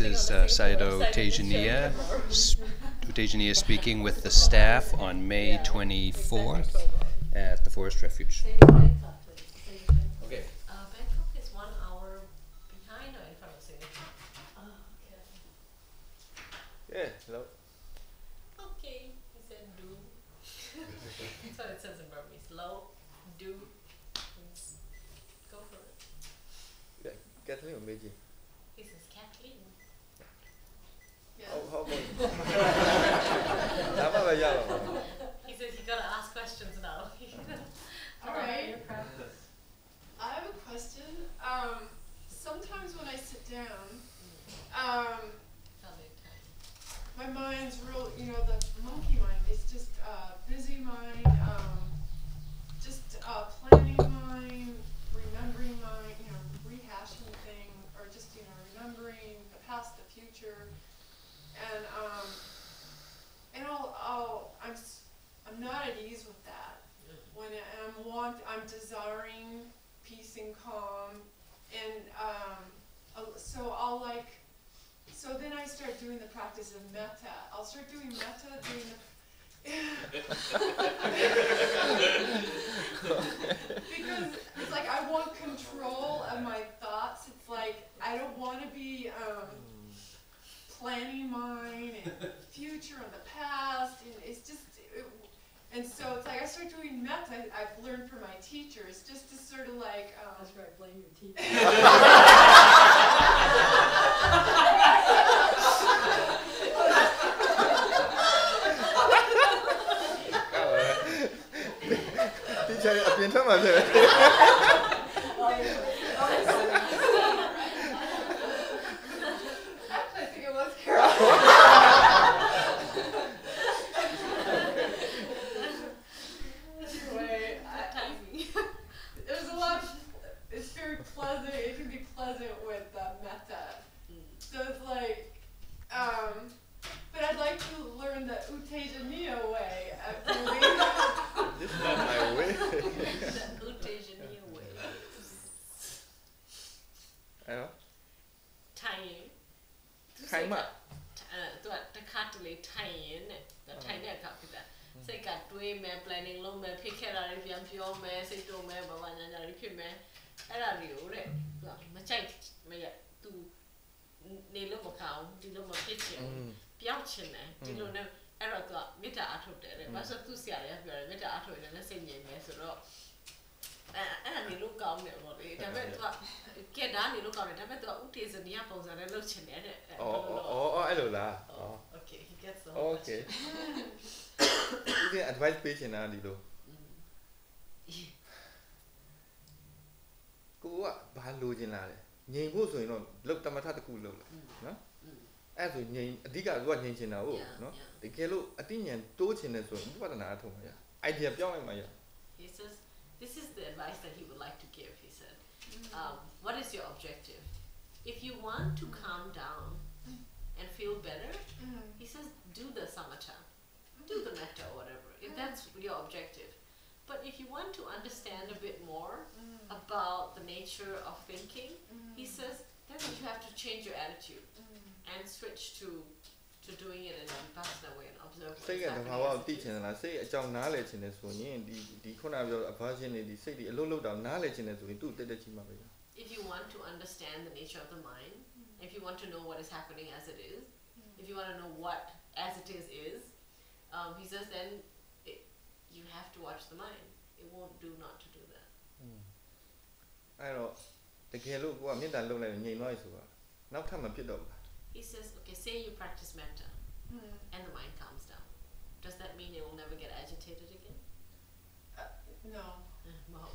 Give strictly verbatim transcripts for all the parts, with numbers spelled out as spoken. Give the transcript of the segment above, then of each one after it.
is uh, Sayadaw Tejaniya. Tejaniya speaking with the staff on May twenty-fourth at the Forest Refuge. Okay. Uh, Bangkok is one hour behind or in front of Singapore. Oh, okay. Yeah, hello. Okay, he said do. That's what it says in Burmese. Low, do. Means go for it. Yeah, Kathleen or Meiji? He says Kathleen. Yeah. How, how about Nama ba yawa ma? He says you gotta ask questions now. All right. I have a question. Um, sometimes when I sit down, um, Tell me time. my mind's real, you know, the monkey mind. It's just uh, busy mind, um, just uh, planning mind, remembering mind, you know, rehashing thing, or just, you know, remembering the past, the future. And um, and I'll, I'll I'm s- I'm not at ease with that. When I'm want I'm desiring peace and calm, and um, I'll- so I'll like so then I start doing the practice of metta. I'll start doing metta, doing the because it's like I want control of my thoughts. It's like I don't want to be um, planning mine and future and the past, and it's just, it, and so it's like I start doing metta. I've learned from my teachers just to sort of like. Um, That's where I blame your teacher. Teacher အပြင်ထွက်မှာဖြစ်တယ် Actually, I think it was Carol. Anyway, I, Timing. there's a lot. Of, it's very pleasant. It can be pleasant with uh, metta. So it's like, um, but I'd like to learn the Utejaniya way of doing. This is not my way. The Utejaniya way. အဲ့တော့ထိုင်ရင်ခိုင်မှအဲသူကတစ်ခါတလေထိုင်ရင်တဲ့ထိုင်တဲ့အခါဖြစ်တာစိတ်ကတွေးမယ် planning လုပ်မယ်ဖြစ်ခဲ့တာတွေပြန်ပြောမယ်စိတ်တုံမယ်ဘာဘာညာညာတွေဖြစ်မယ်အဲ့ဒါတွေကိုတဲ့သူကမကြိုက်မရသူနေလို့မကောင်းဒီလိုမဖြစ်ချင်ပြောင်းချင်တယ်ဒီလိုနဲ့အဲ့တော့သူကမေတ္တာအထုတ်တယ်တဲ့ဘာလို့သူဆရာတွေကပြောတယ်မေတ္တာအထုတ်ရင်လည်းစိတ်ငြိမ်မယ်ဆိုတော့အဲအဲ့ဒါနေလို့ကောင်းတယ်ပေါ့လေဒါပေမဲ့သူကကဲဒါနေလို့ကောင်းတယ်ဒါပေမဲ့သူကဥတေဇနီယပုံစံနဲ့လုပ်ချင်တယ်တဲ့ဩဩဩအဲ့လိုလားဩ Okay, he gets the whole Okay. ဒီ advice ပေးချင်တာဒီလိုကိုကဘာလိုချင်လာလဲငြိမ်ဖို့ဆိုရင်တော့လောက်တမထတစ်ခုလောက်လာနော်အဲ့ဆိုငြိမ်အဓိကကငြိမ်ချင်တာဟုတ်နော်တကယ်လို့အတိညာဉ်တိုးချင်တယ်ဆိုရင်ဥပဒနာအထုံးမှာရ idea ပြောင်းလိုက်မှာရ He says, this is the advice that he would like to give. He said, um, what is your objective? If you want to calm down and feel better, he says, do the samatha, do the metta or whatever, if that's your objective. But if you want to understand a bit more about the nature of thinking, he says, then you have to change your attitude and switch to to doing it in a vipassana way and observe စိတ် what's ကတဘာ happening ဝ as ကို it သိ is. ချင်တယ်လားစိတ်အကြောင်းနားလဲချင်တယ်ဆိုရင်ဒီဒီခုနပြောအဘာရှင်နေဒီစိတ်ဒီအလုံးလုံးတောင်နားလဲချင်တယ်ဆိုရင်သူ့တက်တက်ကြီးမှာပဲရ If you want to understand the nature of the mind, if you want to know what is happening as it is, if you want to know what as it is is, um, he says then it, you have to watch the mind. It won't do not to do that. အဲ့တော့တကယ်လို့ကိုကမေတ္တာလုပ်လိုက်ရင်ငြိမ်သွားပြီဆိုတာနောက်ထပ်မဖြစ်တော့ဘူး He says, okay, say you practice metta and the mind calms down. Does that mean it will never get agitated again? Uh, no. Wow.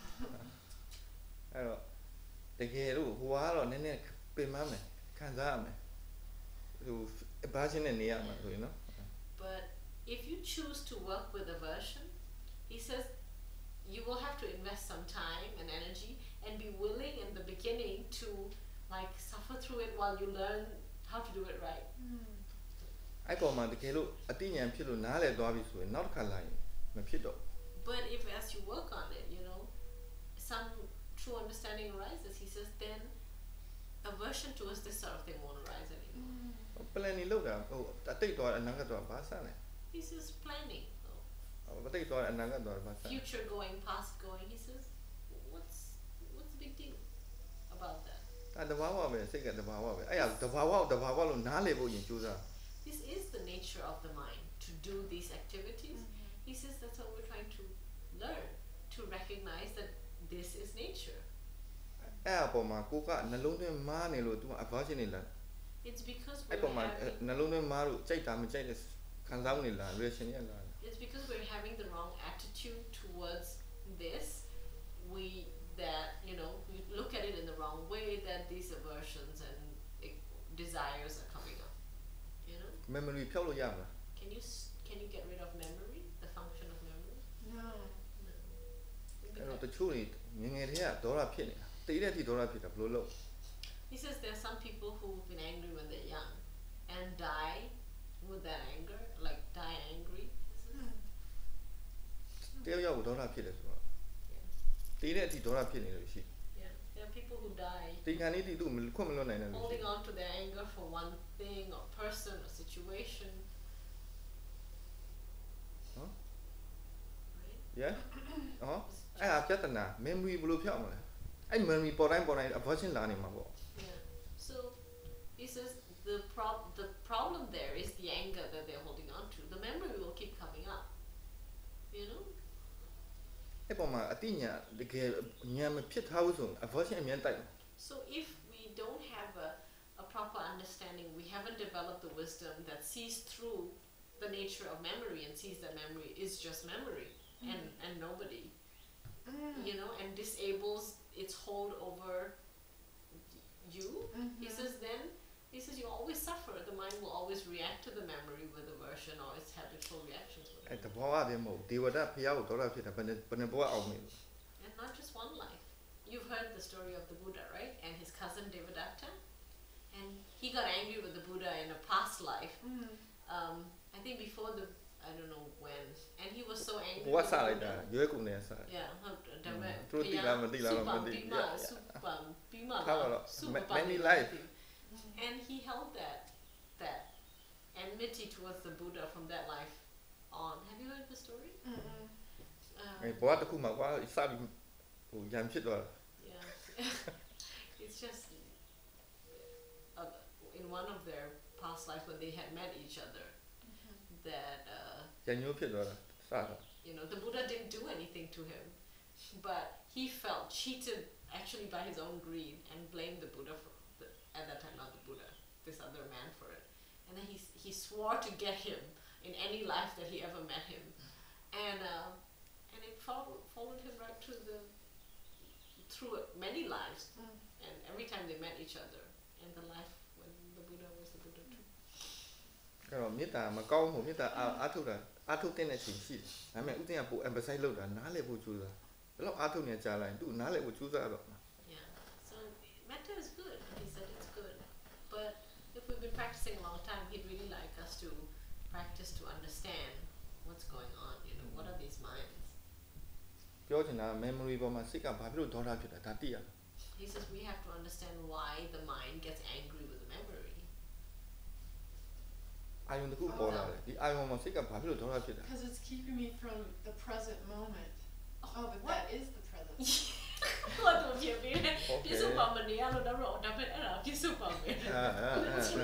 အဲ့တော့တကယ်လို့ဟိုကတော့နည်းနည်းပင်မမယ်ခံစားရမယ်ဟိုဘာရှင်နဲ့နေရမှာဆိုရင်နော် But if you choose to work with aversion, he says you will have to invest some time and energy and be willing in the beginning to like suffer through it while you learn how to do it right. အဲ့ပေါ်မှာတကယ်လို့အတိညာဉ်ဖြစ်လို့နားလဲသွားပြီဆိုရင်နောက်တစ်ခါလာရင်မဖြစ်တော့ But if as you work on it, you know, some true understanding arises, he says, then aversion aversion towards this sort of thing won't arise anymore. planning လုပ်တာဟိုအတိတ်တော့အနာဂတ်တော့ဘာစမ်းလဲ He says planning. though. အတိတ်တော့အနာဂတ်တော့ဘာစမ်း Future going, past going. He says, what's what's the big deal about that? အဲတဘာဝပဲစိတ်ကတဘာဝပဲအဲ့ဒါတဘာဝတဘာဝလို့နားလည်ဖို့ရင်ကြိုးစား This is the nature of the mind to do these activities. He says that's what we're trying to learn, to recognize that this is nature. အဲ့အပေါ်မှာကိုကနှလုံးသွင်းမားနေလို့ तू aversion နေလား It's because အဲ့ we're ပေါ်မှာ having, နှလုံးသွင်းမားလို့ကြိုက်တာမကြိုက်တဲ့ခံစားမှုနေလား reaction ရလား it's because we're having the wrong attitude towards this. We that you know we look at it in the wrong way. That these aversions and eh, desires are coming up. You know, memory ဖြောက်လို့ရမလား can you s- can you get rid of memory? The function of memory? No. No. အဲ့တော့တချို့တွေငငယ်တည်းကဒေါသဖြစ်နေတာတိတ်တဲ့အထိဒေါသဖြစ်တာဘယ်လိုလုပ် He says there are some people who've been angry when they're young and die with that anger, like die angry. He says, တယောက်ယောက်ကိုဒေါသဖြစ်တယ်ဆိုတော့ yeah, တိတ်တဲ့အထိဒေါသဖြစ်နေလို့ရှိ yeah. There are people who die ဒီကနေ့တိသူ့ခွင့်မလွတ်နိုင်တယ်လို့ရှိ holding on to their anger for one thing or person or situation. Huh? Right? yeah ဟောအဲ့ဒါပြဿနာ memory ဘယ်လိုဖြောက်မလဲအဲ့ memory ပေါ်တိုင်းပေါ်တိုင်း aversion လာနေမှာပေါ့ Yeah. So he says the prob the problem there is the anger that they're holding on to. The memory will keep coming up. You know? အဲ့ပေါ်မှာအတိညာတကယ်ဉာဏ်မဖြစ်ထားဘူးဆိုရင် aversion အမြဲတိုက်တယ် So if we don't have a, a proper understanding, we haven't developed the wisdom that sees through the nature of memory and sees that memory is just memory and, and nobody, you know, and disables its hold over you. He says then, he says you always suffer. The mind will always react to the memory with aversion or its habitual reactions with အဲ့ it. တဘောကတည်းမဟုတ်ဒေဝဒဖျားကိုဒေါသဖြစ်တာဘယ်နဲ့ဘယ်နဲ့ဘောအောင်မေး And not just one life. You've heard the story of the Buddha, right? And his cousin Devadatta. And he got angry with the Buddha in a past life. Um, I think before the, I don't know when. And he was so angry ဘဝ with စ the လိုက်တာ Buddha. ရွေးကုန်နေစား Yeah, ဟုတ်တယ်ဒါပေမဲ့သူတို့သိလားမသိလားတော့မသိ Supam Bima, Supam Bima ထားပါတော့ Supam many Bima. life And he held that that enmity towards the Buddha from that life on. Have you heard the story? Mm-mm. Um, အဲ့ဘဝတစ်ခုမှာကွာစပြီးဟိုရံဖြစ်သွားတာ yeah. It's just uh, in one of their past lives when they had met each other that uh, ရံညိုးဖြစ်သွားတာစတာ you know the Buddha didn't do anything to him, but he felt cheated actually by his own greed and blamed the Buddha for the, at that time not the Buddha, this other man for it. And then he he swore to get him in any life that he ever met him, and uh, and it followed followed him right through the through many lives, and every time they met each other in the life when the Buddha was the Buddha too. အဲ့တော့မေတ္တာမကောင်းဘူးမေတ္တာအာထုတ်တာအာထုတ်တဲ့ချိန်ရှိတယ်ဒါပေမဲ့ဥစဉ်ကပို emphasize လုပ်တာနားလည်ဖို့ကြိုးစားဘယ်တော့အာထုတ်နေကြလိုက်သူနားလည်ဖို့ကြိုးစားတော့ Yeah. So metta is good. He said it's good, but if we've been practicing a long time, he'd really like us to practice to understand what's going on. You know, what are these minds? ပြောချင်တာ memory ပေါ်မှာစိတ်ကဘာဖြစ်လို့ဒေါသဖြစ်တာဒါသိရ He says we have to understand why the mind gets angry with the memory. အာယုံတစ်ခုပေါ်လာတယ်ဒီအာယုံမှာစိတ်ကဘာဖြစ်လို့ဒေါသဖြစ်တာ Because it's keeping me from the present moment. Oh, but what? that is the present. What do you mean? ပြစ်စုံပါမနေရလို့တော့ဒါပေမဲ့အဲ့ဒါပြစ်စုံပါမယ်အာအာအာဆို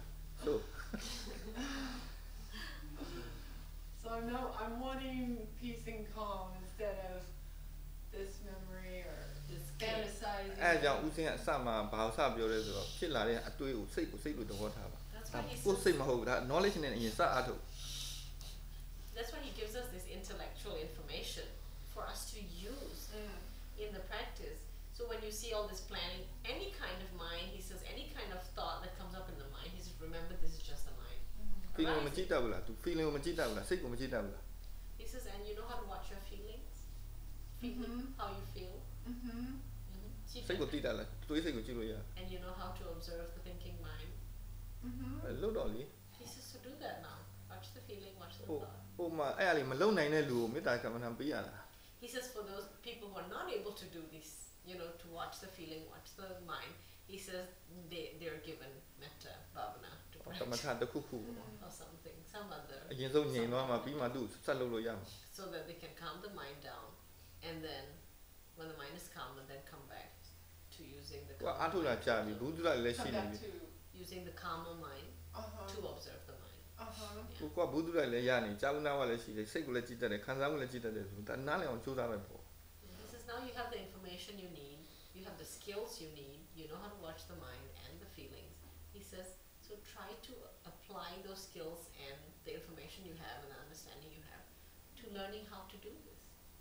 So I know I'm wanting peace and calm instead of this memory or This fantasizing. အဲကြောင့်ဥစဉ်ကအစမှာဘာလို့စပြောလဲဆိုတော့ဖြစ်လာတဲ့အတွေးကိုစိတ်ကိုစိတ်လို့သဘောထားပါ That's ဒါ why he ကို says, စိတ်မဟုတ်ဘူးဒါ knowledge နဲ့အရင်စအားထုတ် that's why he gives us this intellectual information for us to use Mm. in the practice. So when you see all this planning, any kind of mind, he says, any kind of thought that comes up in the mind, he says, remember this is just a mind. feeling ကိုမ Arising. ကြည့်တတ်ဘူးလား तू feeling ကိုမကြည့်တတ်ဘူးလားစိတ်ကိုမကြည့်တတ်ဘူးလား He says, and you know how to watch your feelings? Feeling, Mhm. how you feel. Mm-hmm. Mm-hmm. စိတ်ကိုသိတတ်လားတွေးစိတ်ကိုကြည့်လို့ရ And you know how to observe the thinking mind. Mm-hmm. အဲလို့တော့လေ He says to do that now. Watch the feeling, watch the ဟို thought. ဟိုမှာအဲ့အရာလေးမလုံနိုင်တဲ့လူကိုမေတ္တာကမ္မဋ္ဌာန်းပေးရတာ He says for those people who are not able to do this, you know, to watch the feeling, watch the mind, he says they they're given metta bhavana to တမ practice ထတစ်ခုခုပေါ့ or something, some other, အရင်ဆုံးငြိမ်သွားမှပြီးမှသူ့ဆက်လုပ်လို့ရမှာ so that they can calm the mind down, and then when the mind is calm, and then come back to using the သူက calmer အားထုတ်လာ mind ကြာပြီ to- ဘူးသူလည်းလည်းရှိ Come နေ back ပြီ to, using the calmer mind uh-huh, to observe the mind. uh-huh. ကိုကဘူးသူလည်းလည်းရနေကြာဦးနာကလည်းရှိတယ်စိတ်ကိုလည်းကြည့်တတ်တယ်ခံစားမှုလည်းကြည့်တတ်တယ်ဆိုတော့နားလည်အောင်ကြိုးစားပဲပေါ့ He says now you have the information you need, you have the skills you need, you know how to watch the mind and the feelings. He says, so try to apply those skills and the information you have and the understanding you have to learning how to do this.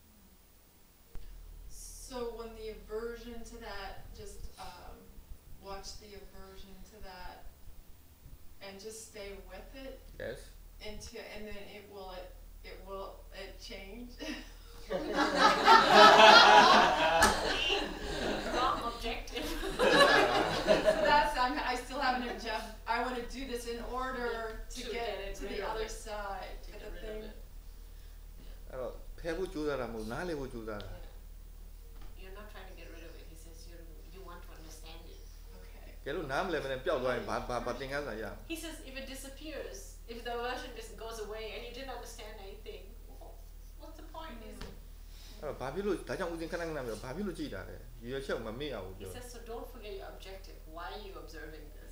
So when the aversion to that, just um, watch the aversion to that, and just stay with it yes into, and then it will it it will it change. Wrong objective. So that's I'm, I still have an objective. I want to do this in order to, To get, get it to rid the of other it. side. To But get the rid of thing, it. အဲ့တော့ဖဲဖို့ကြိုးစားတာမဟုတ်နားလည်ဖို့ကြိုးစားတာ You're not trying to get rid of it. He says you you want to understand it. okay. ကဲလို့နားမလဲပဲနဲ့ပျောက်သွားရင်ဘာဘာဘာသင်ခန်းစာရမလဲ He says if it disappears, if the aversion just goes away and you didn't understand anything, wh- what's the point? Is it? အဲ့တော့ဘာဖြစ်လို့ဒါကြောင့်ဦးစင်ခဏခဏပြောဘာဖြစ်လို့ကြည်တာလဲရွေချက်မမေ့အောင် He ပြော says so. Don't forget your objective. Why are you observing this?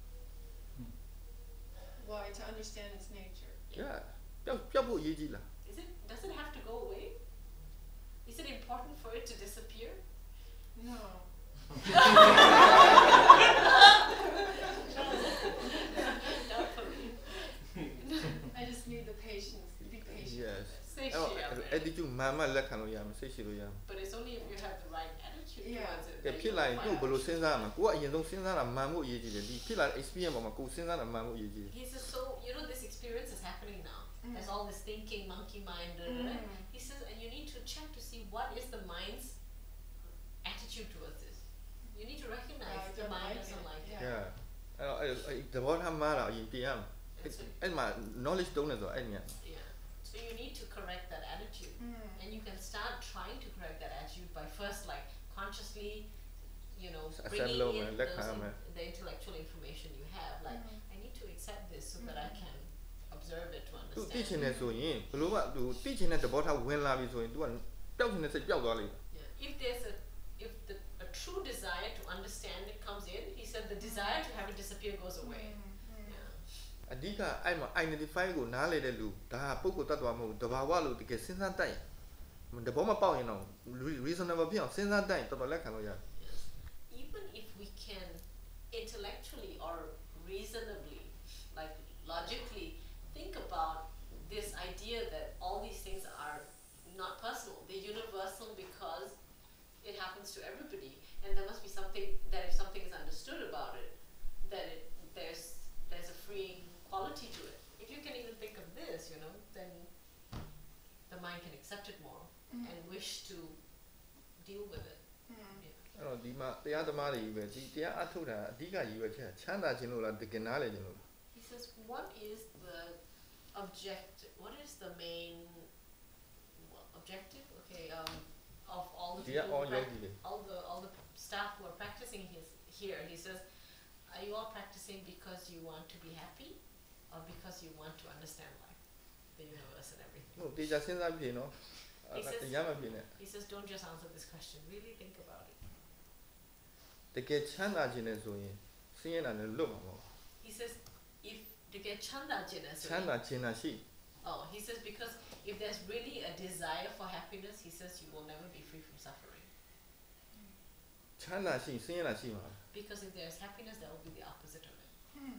Why? To understand its nature. ရပျောက်ပျောက်ဖို့အရေးကြီးလား Is it? Does it have to go away? Is it important for it to disappear? No. Not for me. I just need the patience. Be patient. yes Say အဲ့တော့ she up there. attitude မှန်မှလက်ခံလို့ရမယ်စိတ်ရှိလို့ရမယ် But it's only if you have the right attitude Yeah. towards it. ကဲ that ဖြစ် you လာရင် will သူ့ find ဘယ်လို out. စဉ်းစားရမှာကိုကအရင်ဆုံးစဉ်းစားတာမှန်ဖို့အရေးကြီးတယ်ဒီဖြစ်လာတဲ့ experience ပေါ်မှာကိုစဉ်းစားတာမှန်ဖို့အရေးကြီးတယ် He says so. You know this experience is happening now. Mm. There's all this thinking, monkey mind. Da, da, da. Mm. He says, and you need to check to see what is the mind's attitude towards this. You need to recognize I the don't mind like doesn't it. like it. Yeah. yeah အဲ့တော့အဲ့အဲ့သဘောထားမှားတာအရင်တင်ရမယ် That's it. အဲ့မှာ knowledge တုံးနေဆိုအဲ့ည Yeah. So you need to correct that attitude. Mm. And you can start trying to correct that attitude by first like consciously, you know, Accept bringing lo, in man, let those her, in- man. the intellectual information you have. Like, Mm. I need to accept this so that I can observe it to သူသိချင် understand. တယ်ဆိုရင်ဘလို့ကသူသိချင်တဲ့သဘောထားဝင်လာပြီဆိုရင် तू ကပျောက်ချင်တဲ့စိတ်ပျောက်သွားလိမ့်မယ် Yeah. If there's a if the a true desire to understand it comes in, he said the desire to have it disappear goes away. Mm. Yeah. အဓိကအဲ့မှာ identify ကိုနားလေတဲ့လူဒါကပုဂ္ဂိုလ်တ attva မဟုတ်ဘူးတဘာဝလို့တကယ်စဉ်းစားတတ်ရင်တဘောမပေါက်ရင်တော့ reasonable ဖြစ်အောင်စဉ်းစားတတ်ရင်တော်တော်လက်ခံလို့ရတယ် Yes. Even if we can intellectually or reasonably, like logically, think about this idea that all these things are not personal, they're universal because it happens to everybody, and there must be something that if something is understood about it, that it, there's there's a free quality to it. If you can even think of this, you know, then the mind can accept it more Mm. and wish to deal with it. Mm. Yeah. အဲ့တော့ဒီမှာတရားသမားတွေပဲဒီတရားအထုတ်တာအဓိကရည်ရွယ်ချက်ကချမ်းသာခြင်းလို့လားတကယ်နားလေခြင်းလို့လား He says, what is the object, what is the main well, objective, okay, um, of all the Yeah, people, all who prac- yogi. all the, all the staff who are practicing his, here, he says, are you all practicing because you want to be happy or because you want to understand life, the universe and everything? ဟုတ်တေချာစဉ်းစားပြီနော်အဲ့ဒါတရားမဖြစ်နဲ့ He says, don't just answer this question, really think about it. တကယ်ချမ်းသာခြင်းနဲ့ဆိုရင်ဆင်းရဲတာနဲ့လွတ်မှာမဟုတ် He says, if to get chanda jina, ချမ်းသာခြင်းသာရှိ oh, he says because if there's really a desire for happiness, he says you will never be free from suffering. ချမ်းသာရှိဆင်းရဲတာရှိမှာ Because if there's happiness, there will be the opposite of it. Mm.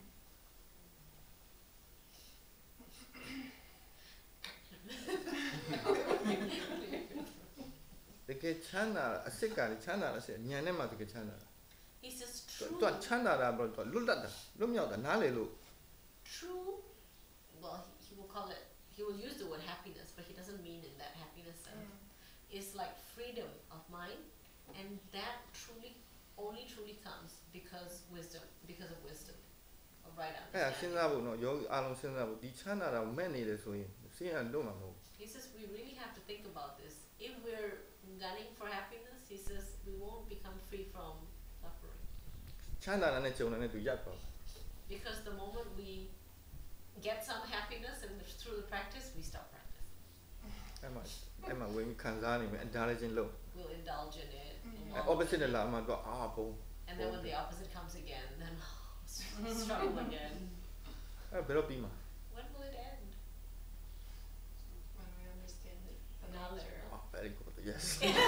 တကယ်ချမ်းသာအစစ်ကလည်းချမ်းသာအစစ်ညံနဲ့မှတကယ်ချမ်းသာ He says သူ true, ကချမ်းသာတာဘယ်လိုလွတ်လပ်တာလွတ်မြောက်တာနားလေလို့ true, well, he, he will call it, he will use the word happiness, but he doesn't mean in that happiness sense. Mm. It's like freedom of mind, and that truly, only truly comes because wisdom, because of wisdom, of right အဲ့ဒါစဉ်း understanding. စားဖို့နော်ယောဂီအားလုံးစဉ်းစားဖို့ဒီချမ်းသာတာကိုမဲ့နေတယ်ဆိုရင်ဆင်းရဲလွတ်မှာမဟုတ် He says we really have to think about this. If we're gunning for happiness, he says we won't become free from suffering. ချမ်းသာတာနဲ့ကြုံတာနဲ့သူရပ်ပါ Because the moment we get some happiness and through the practice, we stop practicing. အဲ့မှာအဲ့မှာဝင်ပြီးခံစားနေမယ်အဒါလည်းချင်းလို့ We'll indulge in it. Mm-hmm. opposite နဲ့လာမှတော့အာပုံ And then when the opposite comes again, then struggle again. အဲ့ဘယ်တော့ပြီးမှာ When will it end? When we understand it. The Now nature. later. Oh, very good yes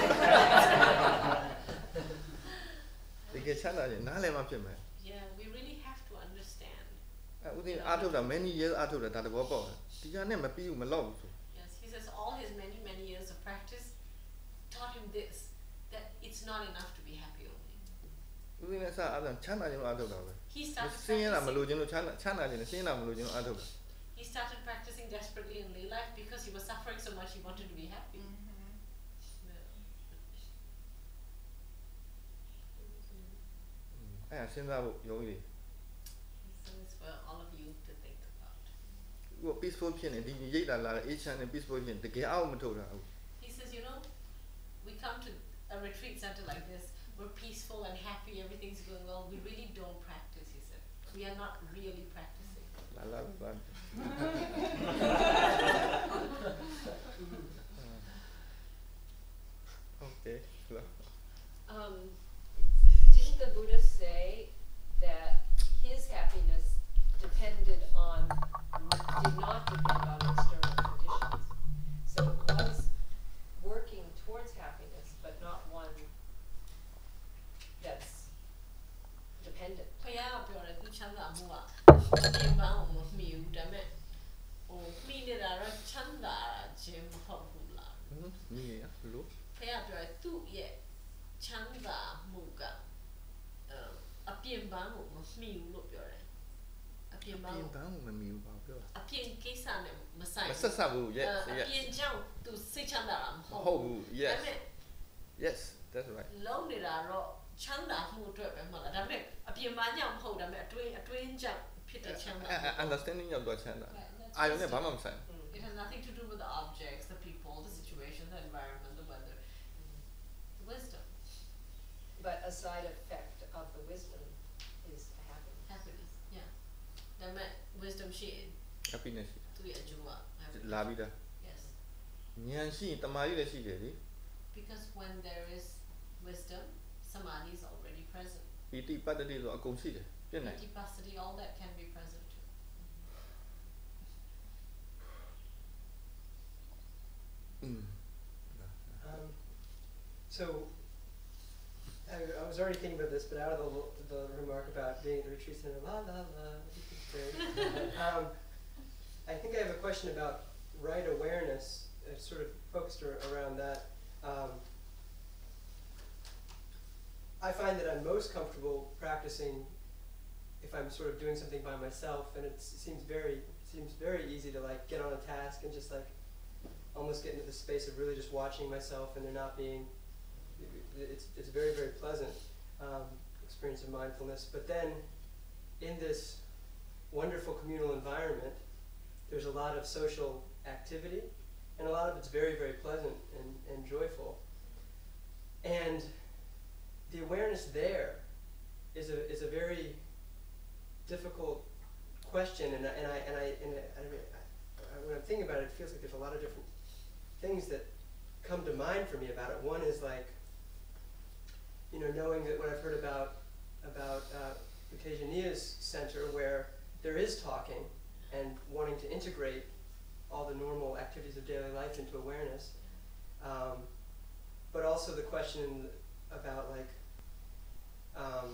တကယ်ချမ်းသာရင်နားလည်မှဖြစ်မယ် Yeah, we really have to understand. အဲ့ဦးသိန်းအားထုတ်တာ many years အားထုတ်တာဒါတဘောပေါက်တယ်ဒီကနေ့မပြီးဘူးမလောက်ဘူးဆို Yes, he says all his many, many years of practice taught him this, that it's not enough to be happy only. ဦးသိန်းလည်းစအားချမ်းသာခြင်းလို့အားထုတ်တာပဲ He started စင်းရတာမလို့ practicing, ခြင်းလို့ချမ်းသာချမ်းသာခြင်းနဲ့စင်းရတာမလို့ခြင်းလို့အားထုတ်တာ he started practicing desperately in lay life because he was suffering so much he wanted to be happy. Mm-hmm. Yeah. အဲ့ဒါစဉ်းစားဖို့ရုံးကြီး So it's for all of you to think about. ဟို peaceful ဖြစ်နေဒီရိတ်လာလာအေးချမ်းနေ peaceful ဖြစ်နေတကယ်အောင်မထုတ်တာဘူး He says, you know, we come to a retreat center like this, we're peaceful and happy, everything's going well. We really don't practice, he said. We are not really practicing. လာလာလာ Okay Um, didn't the Buddha say that his happiness depended on, did not depend on external conditions? So it was working towards happiness, but not one that's dependent. ဖယားကပြောတယ်သူချမ်းသာမှုကပြင်ပန်းအောင်မမှီဘူးဒါပေမဲ့ဟိုမှီနေတာတော့ချမ်းသာခြင်းမဟုတ်ဘူးလားဟမ်ညီရဘလို့ဖယားပြောတယ်သူ့ရဲ့ချမ်းသာမှုကအပြင်ပန်းကိုမမှီဘူးလို့ပြောတယ်အပြင်ပန်းပြင်ကိုပန်းကိုမမီဘူးပါပြောတာအပြင်ကိစ္စနဲ့မဆိုင်မဆက်ဆက်ဘူး yes အ yes ပြင်ကြောင့်သူစိတ်ချမ်းသာတာမမဟုတ်ဟုတ်ဘူး yes ဒါပေမဲ့ yes that's right လုံးနေတာတော့ချမ်းသာမှုအတွက်ပဲမဟုတ်လားဒါပေမဲ့အပြင်ပန်းကြောင့်မဟုတ်ဒါပေမဲ့အတွင်းအတွင်းကြောင့်ဖြစ်တဲ့ချမ်းသာအဲ့ understanding ရောက်တော့ချမ်းသာ Right, that's အာယုံနဲ့ just- ဘာမှမဆိုင် It has nothing to do with the objects, the people, the situation, the environment, the weather. The wisdom, But a side effect of the wisdom is happiness. happiness, yeah. That meant wisdom she happiness to be a juma. လာပြီးသား Yes. ဉာဏ်ရှိရင်တမာရီလည်းရှိတယ်လေ Because when there is wisdom, samadhi is already present. ပီတိပတ္တိဆိုအကုန်ရှိတယ်ပြည့်နေ Antipasati, all that can be present too. Mm. Um, so, I, I was already thinking about this, but out of the, the remark about being at the retreat center, la la la, um, I think I have a question about right awareness, uh, sort of focused ar- around that. Um, I find that I'm most comfortable practicing if I'm sort of doing something by myself, and it seems very seems very easy to like get on a task and just like almost get into the space of really just watching myself and there not being, it's, it's a very, very pleasant um, experience of mindfulness. But then in this wonderful communal environment, there's a lot of social activity and a lot of it's very, very pleasant and, and joyful. And the awareness there is a, is a very difficult question, and, I- and, I, and, I, and I, I, mean, I, when I'm thinking about it, it feels like there's a lot of different things that come to mind for me about it. One is like, you know, knowing that what I've heard about about uh, the Tejaniya's center, where there is talking and wanting to integrate all the normal activities of daily life into awareness, um, but also the question about like, um,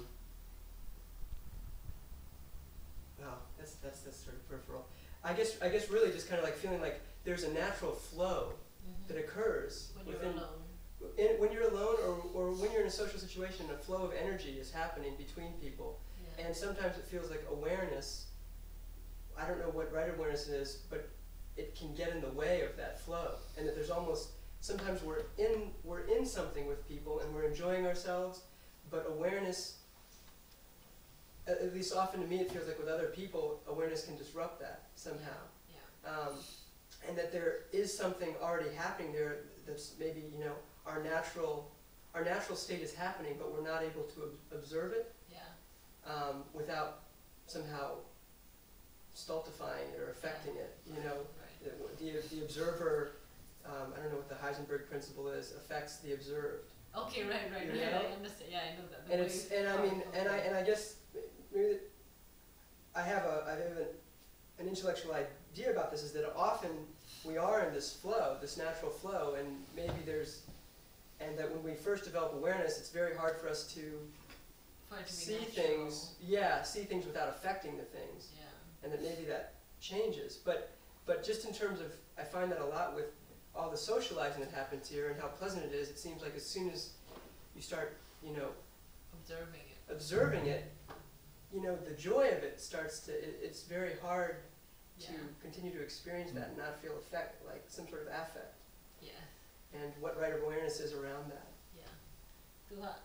wow, that's that's that's sort of peripheral. I guess I guess really just kind of like feeling like there's a natural flow that occurs When you're within alone. in, when you're alone or, or when you're in a social situation, a flow of energy is happening between people. Yeah. And sometimes it feels like awareness, I don't know what right awareness is, but it can get in the way of that flow. And that there's almost, sometimes we're in, we're in something with people and we're enjoying ourselves, but awareness, at, at least often to me it feels like with other people, awareness can disrupt that somehow. Yeah. Um, and that there is something already happening there that's maybe, you know, our natural, our natural state is happening, but we're not able to ob- observe it. Yeah. um, without somehow stultifying it or affecting it. You know, Right. the, the, the observer, um, I don't know what the Heisenberg principle is, affects the observed. Okay, right, right, You right. know? I understand. Yeah, I know that. The And way it's, you- and I mean, oh, and I, okay. and I guess, maybe that I have a, I have an, an intellectual idea about this, is that often we are in this flow, this natural flow, and maybe there's, and that when we first develop awareness, it's very hard for us to For it to be see natural. things, yeah, see things without affecting the things, Yeah. and that maybe that changes. But, but just in terms of, I find that a lot with all the socializing that happens here and how pleasant it is, it seems like as soon as you start, you know, Observing it. observing it, you know, the joy of it starts to, it, it's very hard to Yeah. continue to experience that and not feel affect, like some sort of affect. Yeah. And what right of awareness is around that. Yeah. သူက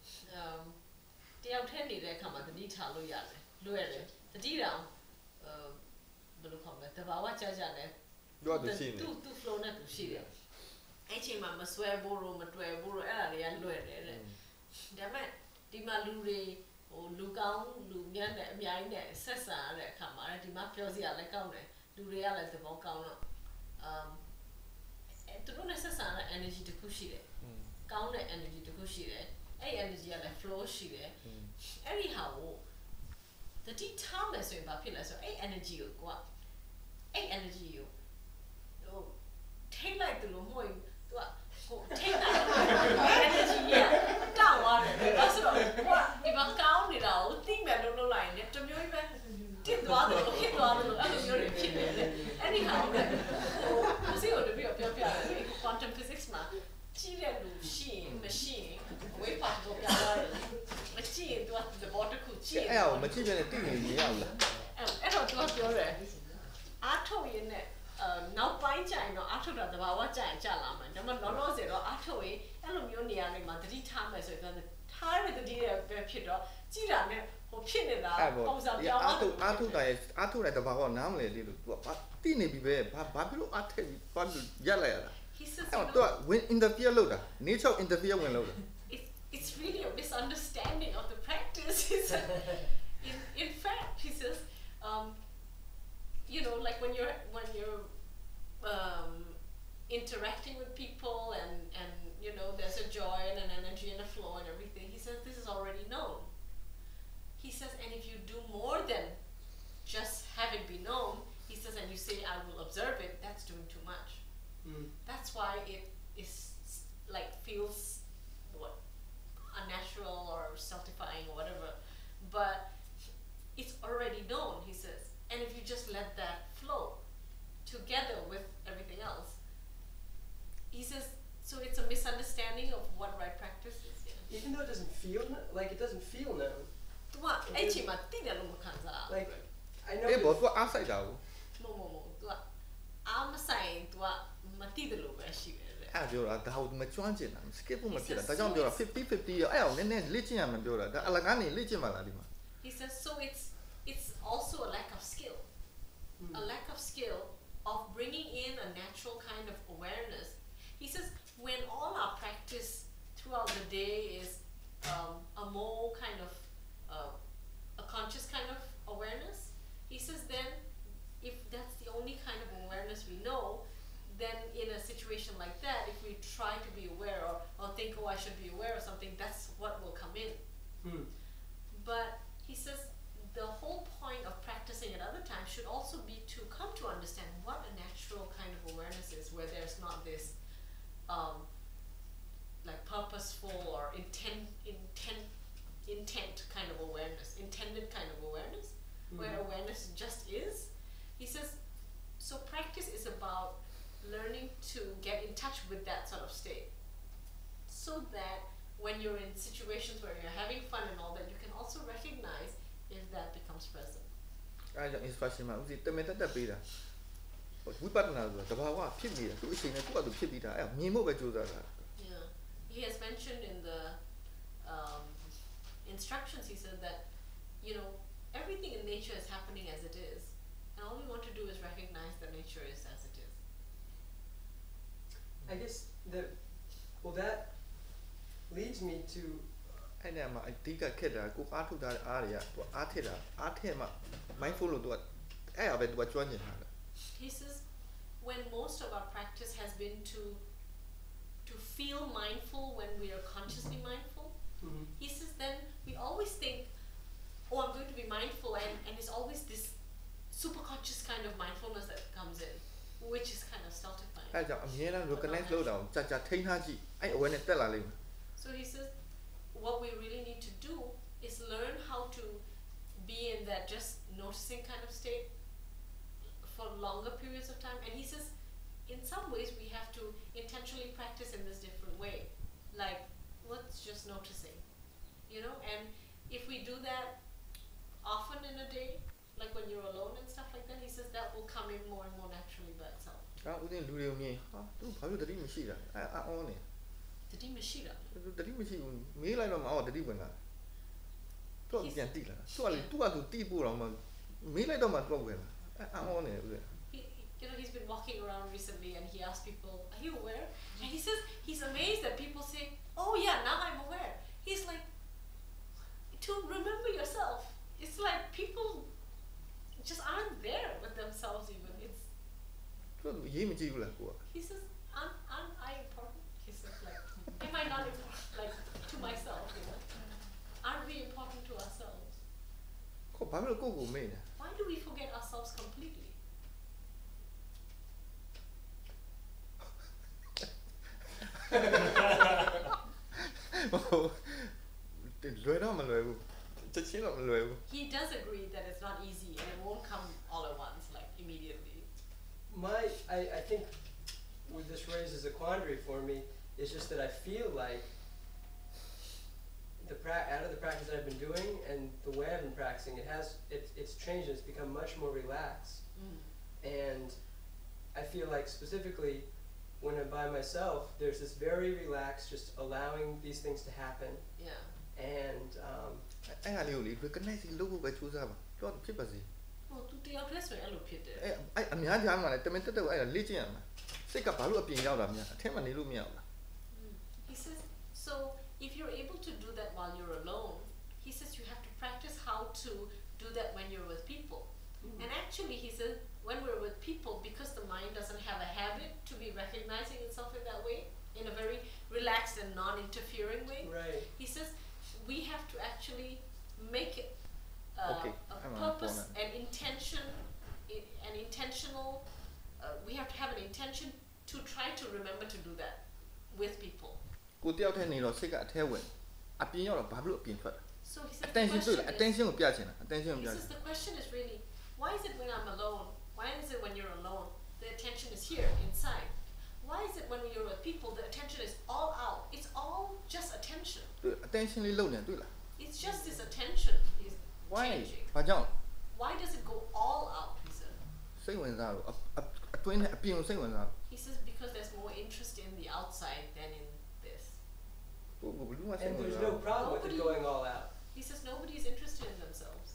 um တယောက်ထဲနေတဲ့အခါမှာသတိထားလို့ရတယ်လွယ်တယ်သတိတောင်အဲဘယ်လိုခေါ်မလဲတဘာဝကြာကြာနဲ့သူကသူရှိနေသူသူ flow နဲ့သူရှိတယ်အဲ့ချိန်မှာမဆွဲဖို့လို့မတွေ့ဘူးလို့အဲ့ဒါတွေကလွယ်တယ်တဲ့ဒါပေမဲ့ဒီမှာလူတွေဟိုလူကောင်းလူမြတ်နဲ့အများကြီးနဲ့ဆက်ဆံရတဲ့အခါမှာတဲ့ဒီမှာပြောစရာလည်းကောင်းတယ်လူတွေကလည်းသဘောကောင်းတော့ um အဲ့သူတို့နဲ့ဆက်ဆံရတဲ့ energy တစ်ခုရှိတယ်ကောင်းတဲ့ energy တစ်ခုရှိတယ်အဲ့ energy ကလည်း flow ရှိတယ်အဲ့ဒီဟာကိုတတိထားမယ်ဆိုရင်ဘာဖြစ်လဲဆိုတော့အဲ့ energy ကိုကွာအဲ့ energy ကိုဟိုထိလိုက်တယ်လို့မဟုတ်ဘူးသူကဟိုထိလိုက် energy ကတောင်းသွားတယ်အဲ့ဆိုတော့ကွာဒီမှာကောင်းနေတာကိုသိမယ်လို့လုပ်လိုက်ရင်တမျိုးကြီးပဲတစ်သွားတယ်လို့ဖြစ်သွားတယ်လို့အဲ့လိုမျိုးတွေဖြစ်နေတယ်အဲ့ဒီဟာကိုဟိုမစီကိုတပြည့်ပြောပြတယ် quantum physics မှာကြည့်တဲ့လူရှိရင်မရှိရင် wave particle ပြောင်းသွားတယ်မကြည့်ရင်သူကသဘောတစ်ခုကြည့်ရင်အဲ့အောင်မကြည့်ပြနဲ့တိနေမြင်ရဘူးလားအဲ့အဲ့တော့သူကပြောတယ်အားထုတ်ရင်းနဲ့အဲနောက်ပိုင်းကျရင်တော့အားထုတ်တာတဘာဝကျရင်ကျလာမယ်ဒါပေမဲ့လောလောဆယ်တော့အားထုတ်ရင်အဲ့လိုမျိုးနေရာတွေမှာတတိထားမယ်ဆိုရင်ထားရတဲ့တတိရဲ့ပဲဖြစ်တော့ကြည့်တာနဲ့ဟိုဖြစ်နေတာအဲ့ပေါ့ပုံစံဒီပြောင်းအာသွားထုအာထုတိုင်းအာထုတိုင်းတဘာဝနားမလဲလေလို့ तू ကဘာတိနေပြီပဲဘာဘာဖြစ်လို့အထက်ပြီးဘာလို့ရက်လိုက်ရတာ he says အဲ့ you တော့ know, तू က win interfere လုပ်တာ nature interfere ဝင်လုပ်တာ it's, it's really a misunderstanding of the practice he said. in, in fact he says um, you know like when you're when you're um, interacting with people and and you know there's a joy and an energy and a flow and everything he says this is already known he says and if you do more than just have it be known he says and you say I will observe it that's doing too much Mm. that's why it is like feels what unnatural or self-defying or whatever but it's already known he says and if you just let that flow together with everything else he says so it's a misunderstanding of what right practice is yeah. Even though it doesn't feel, kn- like it doesn't feel known. သူကအဲ့ချိန်မှာတိတယ်လို့မခံစားဘူး Like, I know အေး that- ဘော तू အားဆိုင်တာကိုမမမသူကအားမဆိုင်သူကမတိတယ်လို့ပဲရှိတယ်တဲ့အဲ့ပြောတာဒါဟိုမကျွမ်းကျင်တာ skip ဖို့မဖြစ်တာဒါကြောင့်ပြောတာfifty fifty အဲ့အောင်နည်းနည်းလေ့ကျင့်ရမယ်ပြောတာဒါအလကားနေလေ့ကျင့်ပါလားဒီမှာ he says so it's it's also a lack of skill Mm. a lack of skill of bringing in a natural kind of awareness. He says when all our practice throughout the day is um, a more kind of uh, a conscious kind of awareness, he says then if that's the only kind of awareness we know, then in a situation like that, if we try to be aware or, or think, oh, I should be aware of something, that's what will come in. Mm. But he says the whole point of practicing at other times should also be to come to understand what a natural kind of awareness is, where there's not this um, like purposeful or intent, intent, intent kind of awareness, intended kind of awareness, where Mhm. awareness just is. He says, so practice is about learning to get in touch with that sort of state, so that when you're in situations where you're having fun and all that, you can also recognize if that becomes present. အဲ့ကြောင့် instruction မှာဦးစီးတမင်တက်တက်ပေးတာဝိပဿနာဆိုတာတဘာဝဖြစ်နေတာသူအချိန်နဲ့သူ့အတူဖြစ်ပြီးတာအဲ့မြင်ဖို့ပဲကြိုးစားတာ Yeah, he has mentioned in the um, instructions. He said that you know everything in nature is happening as it is, and all we want to do is recognize that nature is as it is. I guess that, well, that leads me to အဲ့နေရာမှာအဓိကခက်တာကိုအားထုတ်တာအားတွေကသူအားထက်တာအားထက်မှ mindful လို့သူကအဲ့အပဲသူကကျွမ်းကျင်တာလေ He says when most of our practice has been to to feel mindful when we are consciously mindful, Mhm. he says then we always think, oh, I'm going to be mindful, and, and it's always this super conscious kind of mindfulness that comes in, which is kind of stultifying. အဲ့ကြောင့်အမြဲတမ်း recognize လုပ်တာကိုကြာကြာထိန်းထားကြည့်အဲ့ awareness တက်လာလိမ့်မယ် So he says what we really need to do is learn how to be in that just noticing kind of state for longer periods of time. And he says in some ways we have to intentionally practice in this different way, like what's just noticing, you know, and if we do that often in a day, like when you're alone and stuff like that, he says that will come in more and more naturally by itself. ဒါဦးသိန်းလူတွေကိုမြင်ဟာသူဘာလို့တတိမရှိတာအဲ့အောင်းနေ The dimashira. သူတတိမရှိဘူးမေးလိုက်တော့မအော်တတိဝင်လာသူကပြန်တိလာသူကလေသူကသူတိပို့တော့မှမေးလိုက်တော့မှတော့ဝင်လာအဲ့အောင်းနေဦးသိန်း He, you know, he's been walking around recently and he asked people, are you aware? And he says he's amazed that people say, oh yeah, now I'm aware. He's like, to remember yourself. It's like people just aren't there with themselves even. It's, သူကရေးမကြည့်ဘူးလားကိုက he says, aren't, aren't I important? He says like, am I not important? Like, to myself, you know? Aren't we important to ourselves? ကိုဘာလို့ကိုကိုမေးနေ Why do we forget ourselves completely? လွယ်တော့မလွယ်ဘူးချက်ချင်းတော့မလွယ်ဘူး He does agree that it's not easy and it won't come all at once, like immediately. My, I, I think what this raises a quandary for me is just that I feel like the pra- out of the practice I've been doing and the way I've been practicing, it has it, it's changed. It's become much more relaxed, Mm. and I feel like specifically when I'm by myself, there's this very relaxed, just allowing these things to happen, Yeah. and um, အဲ့ဟာလေးကိုလေ recognize လုပ်ဖို့ပဲစူးစမ်းပါတော့ဖြစ်ပါစေ Well, tu te address me allo piede. အဲ့အဲ့အများကြားမှာလည်းတမင်တက်တက်အဲ့ဒါလေ့ကျင့်ရမှာစိတ်ကဘာလို့အပြင်ရောက်တာများအထက်မှာနေလို့မရဘူးလား He says, so if you're able to do that while you're alone, he says you have to practice how to do that when you're with people. And actually, he says, when we're with people, because the mind doesn't have a habit to be recognizing itself in that way, in a very relaxed and non-interfering way, right. he says we have to actually make it uh, Okay, a I'm on purpose, board. an intention, i- an intentional. Uh, we have to have an intention to try to remember to do that with people. ကိုတယောက်တည်းနေတော့စိတ်ကအထဲဝင်အပြင်ရောက်တော့ဘာလို့အပြင်ထွက် So he says the attention တွေ့ question လား is, attention ကိုပြချင်တာ attention ကို he ပြချင် says the question is really, why is it when I'm alone? Why is it when you're alone? The attention is here, inside. Why is it when you're with people, the attention is all out? It's all just attention. တွေ့ attention လေးလုံနေတွေ့လား It's just this attention is why changing. ဘာကြောင့် Why does it go all out? He said. စိတ်ဝင်စားလို့အ-အ- အတွင်းနဲ့အပြင်ကိုစိတ်ဝင်စားလို့ He says because there's more interest in the outside than in this. ကိုကိုဘယ်လိုမှစိတ် And ဝင် there's စား no problem with it Nobody- going all out, He says nobody's interested in themselves.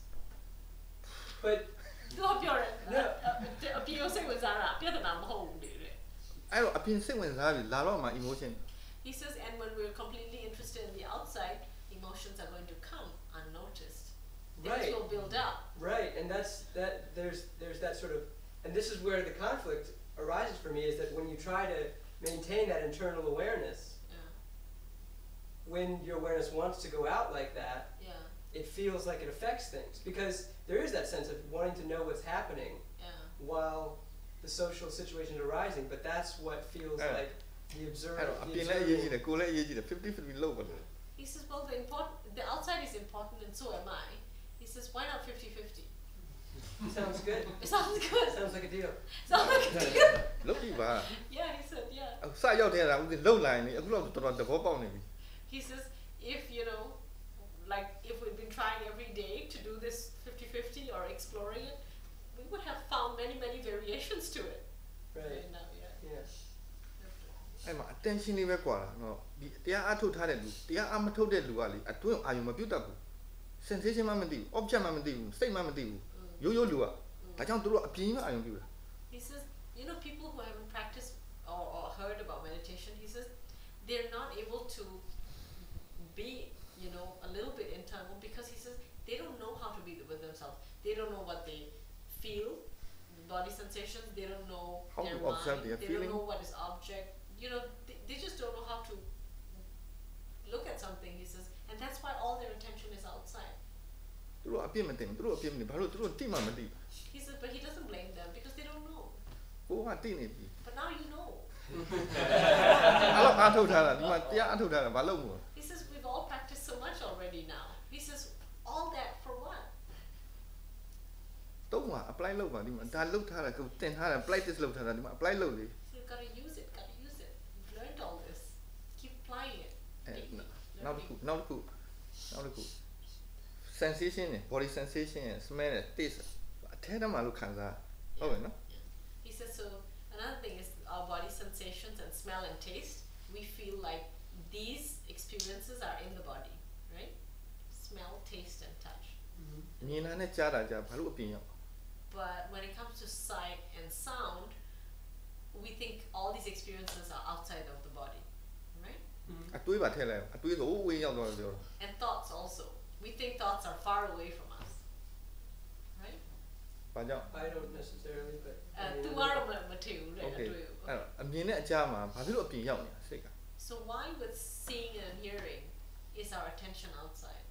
but သူကပြောတယ် No. အပြေစိတ်ဝင်စားတာပြဿနာမဟုတ်ဘူးလေတဲ့အဲ့တော့အပြင်စိတ်ဝင်စားပြီလာတော့မှ emotion He says, and when we're completely interested in the outside, emotions are going to come unnoticed. Things Right. will build up. right, and that's that. There's there's that sort of, and this is where the conflict arises for me, is that when you try to maintain that internal awareness, Yeah, when your awareness wants to go out like that, yeah, it feels like it affects things, because there is that sense of wanting to know what's happening yeah. while the social situation is arising, but that's what feels Yeah. like the observer. အဲ့တော့အ the ပြင်လည်းအရေးကြီးတ observable- ယ်ကိုယ်လည်းအရေးကြီးတယ်fifty fifty လောက်ပါလို့ He says, well, the important, the outside is important, and so am I. He says, why not fifty fifty? Sounds good. It sounds good. Sounds like a deal. Sounds like a deal. လုပ်ပြီပါ Yeah, he said, yeah. အခုစရောက်တဲ့တာဦးသိလှုပ်လာရင်လေအခုတော့တော်တော်သဘောပေါက်နေပြီ He says, if you know, like if we've been trying every day to do this fifty fifty or exploring it, we would have found many, many variations to it. Right. Now, yeah. Yeah. အဲ့မှာ attention လေးပဲကွာတာနော်ဒီတရားအထုတ်ထားတဲ့လူတရားအမထုတ်တဲ့လူကလေအတွင်းအာယုံမပြုတ်တတ်ဘူး sensation မှမသိဘူး object မှမသိဘူးစိတ်မှမသိဘူးရိုးရိုးလူကဒါကြောင့်သူတို့အပြင်းအာယုံပြုတာ He says, you know, people who haven't practiced or, or heard about meditation, he says, they're not able to be you know, a little bit internal, because he says they don't know how to be with themselves. They don't know what they feel, the body sensations. They don't know How their to observe mind. their They feeling. don't know what is object. You know, they, they just don't know how to look at something. He says, and that's why all their attention is outside. သူတို့အပြစ်မတင်ဘူးသူတို့အပြစ်မတင်ဘာလို့သူတို့တိမှမသိ He says, but he doesn't blame them because they don't know. ကိုကတိနေပြီ But now you know. အဲ့တော့အားထုတ်ထားတာဒီမှာတရားအားထုတ်ထားတာဘာလို့မလဲ He says, we've all practiced so much already now. He says, all that for what? တော့မှာ apply လုပ်ပါဒီမှာဒါလုပ်ထားတာကိုတင်ထားတာ practice လုပ်ထားတာဒီမှာ apply လုပ်လေ So you've got to use it, got to use it. You've learned all this. Keep applying it. အဲ daily, နောက်တစ်ခု learning. နောက်တစ်ခုနောက်တစ်ခု sensation နဲ့ body sensation နဲ့ smell နဲ့ taste အထဲထဲမှာလို့ခံစားဟုတ်ရဲ့နော် He says, so another thing is our body sensations and smell and taste. We feel like these experiences are in the body, right? Smell, taste, and touch. မြင်တာနဲ့ကြားတာကြားဘာလို့အပြင်ရောက် But when it comes to sight and sound, we think all these experiences are outside of the body, right? အတွေးပါထည့်လိုက်အတွေးဆိုဝေးရောက်တော့ပြော And thoughts also. We think thoughts are far away from us, right? ဘာကြောင့် I don't necessarily, but. I Uh, mean, tu I aro mean, ma tu re okay atu. အဲ့တော့အမြင်နဲ့အကြားမှာဘာဖြစ်လို့အပြင်ရောက်နေတာစိတ်က So why with seeing and hearing is our attention outside?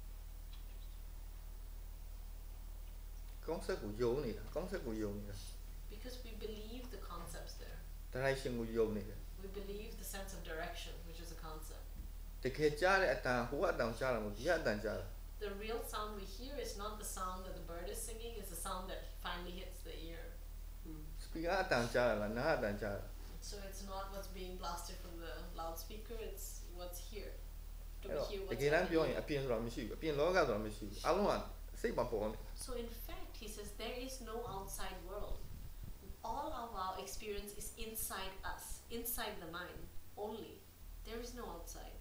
concept ကိုယုံနေတာ concept ကိုယုံနေတာ Because we believe the concepts there. direction ကိုယုံနေတယ် We believe the sense of direction, which is a concept. တကယ်ကြားတဲ့အတန်ဟိုကအတန်ကြားတာမဟုတ်ဒီကအတန်ကြားတာ The real sound we hear is not the sound that the bird is singing, it's the sound that finally hits the ear. speaker အတန်ကြားတာလားနားအတန်ကြားတာ So it's not what's being blasted from the loudspeaker, it's what's here. Do အဲ့ we တော့ hear တ what's ကယ်တမ်းပြောရင် happening? အပြင်ဆိုတာမရှိဘူးအပြင်လောကဆိုတာမရှိဘူးအလုံးကစိတ်မှာပေါ်နေ So in fact, he says there is no outside world. All of our experience is inside us, inside the mind only. There is no outside.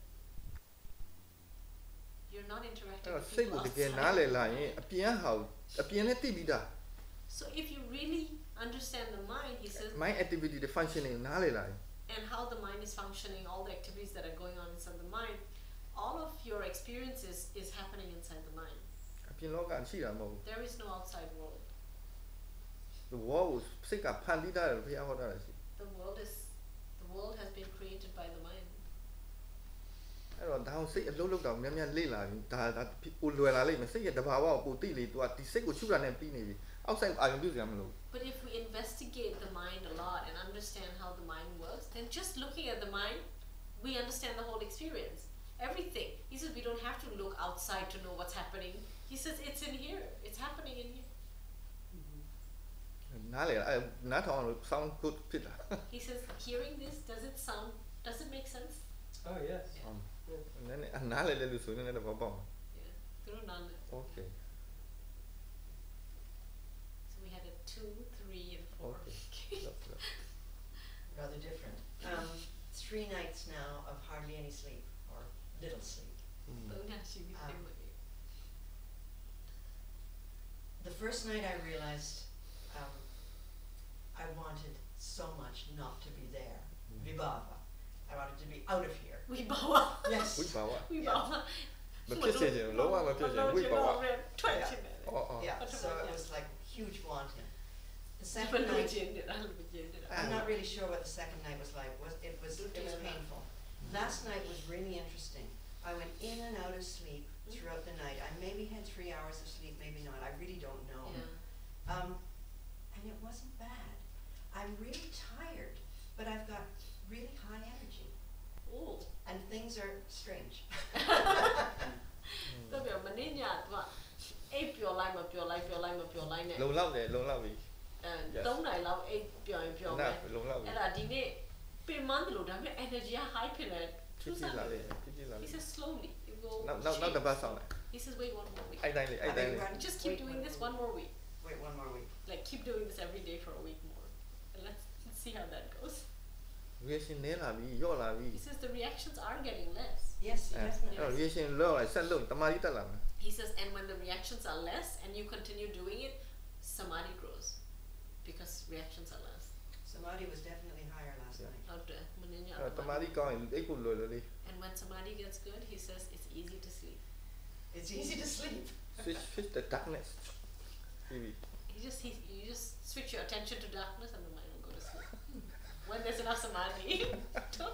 You're not အဲ့ interacting တော့ with စိတ် people ကိုတကယ်နားလည် outside. လာရင်အပြင်ဟာအပြင်နဲ့တိပြီးသား So if you really understand the mind, he says, mind activity တွေ functioning နားလည်လာရင် and how the mind is functioning, all the activities that are going on inside the mind, all of your experiences is happening inside the mind. အပြင်လောကရှိတာမဟုတ်ဘူး There is no outside world. the world ကိုစိတ်ကဖန်တီးတာလို့ဘုရားဟောတာရှိ The world is, the world has been created by the mind. အဲ့တော့ဒါအောင်စိတ်အလုံးလုံးတောင်များများလေ့လာရင်ဒါဒါပိုလွယ်လာလိမ့်မယ်စိတ်ရဲ့တဘာဝကိုပိုသိလေ तू ကဒီစိတ်ကိုရှုတာနဲ့ပြီးနေပြီ outside အာရုံပြုစရာမလို But if we investigate the mind a lot and understand how the mind works, then just looking at the mind, we understand the whole experience. Everything. He says we don't have to look outside to know what's happening. He says it's in here. It's happening in here. နားလေအဲ့နားထောင်အောင် sound good ဖြစ်တာ He says hearing this, does it sound, does it make sense? Oh, yes. Yeah. um နည်းနည်းနားလေလေလို့ဆိုနေတယ်ဘာပေါ့ Yeah. Through none. okay So we had a two, three, and four. okay Rather different. Um, three nights now of hardly any sleep or little sleep. Don't actually be Um, saying what you- The first night I realized um, I wanted so much not to be there. Vibhava. I wanted to be out of here. We bow. Yes. ဝိပါဝ We Yeah. bow. မဖြစ်စေချင်ဘူးလုံးဝမဖြစ်ချင်ဘူးဝိပါဝ Twice. Oh, oh. Yeah. What So about it you? was like huge wanting. The But second no night, gender, I love gender. I'm not really sure what the second night was like. Was it was it was painful. Last night was really interesting. I went in and out of sleep throughout the night. I maybe had three hours of sleep, maybe not. I really don't know. Yeah. Um, and it wasn't bad. I'm really tired, but I've got really high energy, Oh. and things are strange. တော့ပြောမင်းညကအိပ်ပျော်လိုက်မပျော်လိုက်ပျော်လိုက်မပျော်လိုက်နဲ့လုံလောက်တယ်လုံလောက်ပြီအဲ Yes. သုံးနိုင်လောက်အိပ်ပျော်ရင်ပျော်နားမယ်လုံလောက်ပြီအဲ့ဒါဒီနေ့ပင်မန်းတယ်လို့ဒါပေမဲ့ energy က high ဖြစ်နေဖြစ်ဖြစ်လာတယ်ဖြစ်ဖြစ်လာတယ် He says slowly it will နောက်နောက်နောက်တစ်ပတ်ဆောင်လိုက် He says wait one more week အဲ့တိုင်းလေးအဲ့ I တိုင်း mean, လေး run- just keep wait doing one this more one more week Wait one more week. like keep doing this every day for a week more and let's, let's see how that goes reaction နည်းလာပြီယော့လာပြီ He says the reactions are getting less Yes, Eh, definitely. အဲ့တော့ reaction လောက်လိုက်ဆက်လို့တမာကြီးတက်လာမယ် He says and when the reactions are less and you continue doing it samadhi grows because reactions are less Samadhi was definitely higher last Yeah. night. ဟုတ်တယ်မင်းညအဲ့တော့တမာကြီးကောင်းရင်အိတ်ဖို့လွယ်လွယ်လေး and when samadhi gets good, he says it's easy to sleep. It's easy to sleep. switch switch the darkness. Maybe. He just he you just switch your attention to darkness and the mind will go to sleep. When there's enough samadhi. Don't-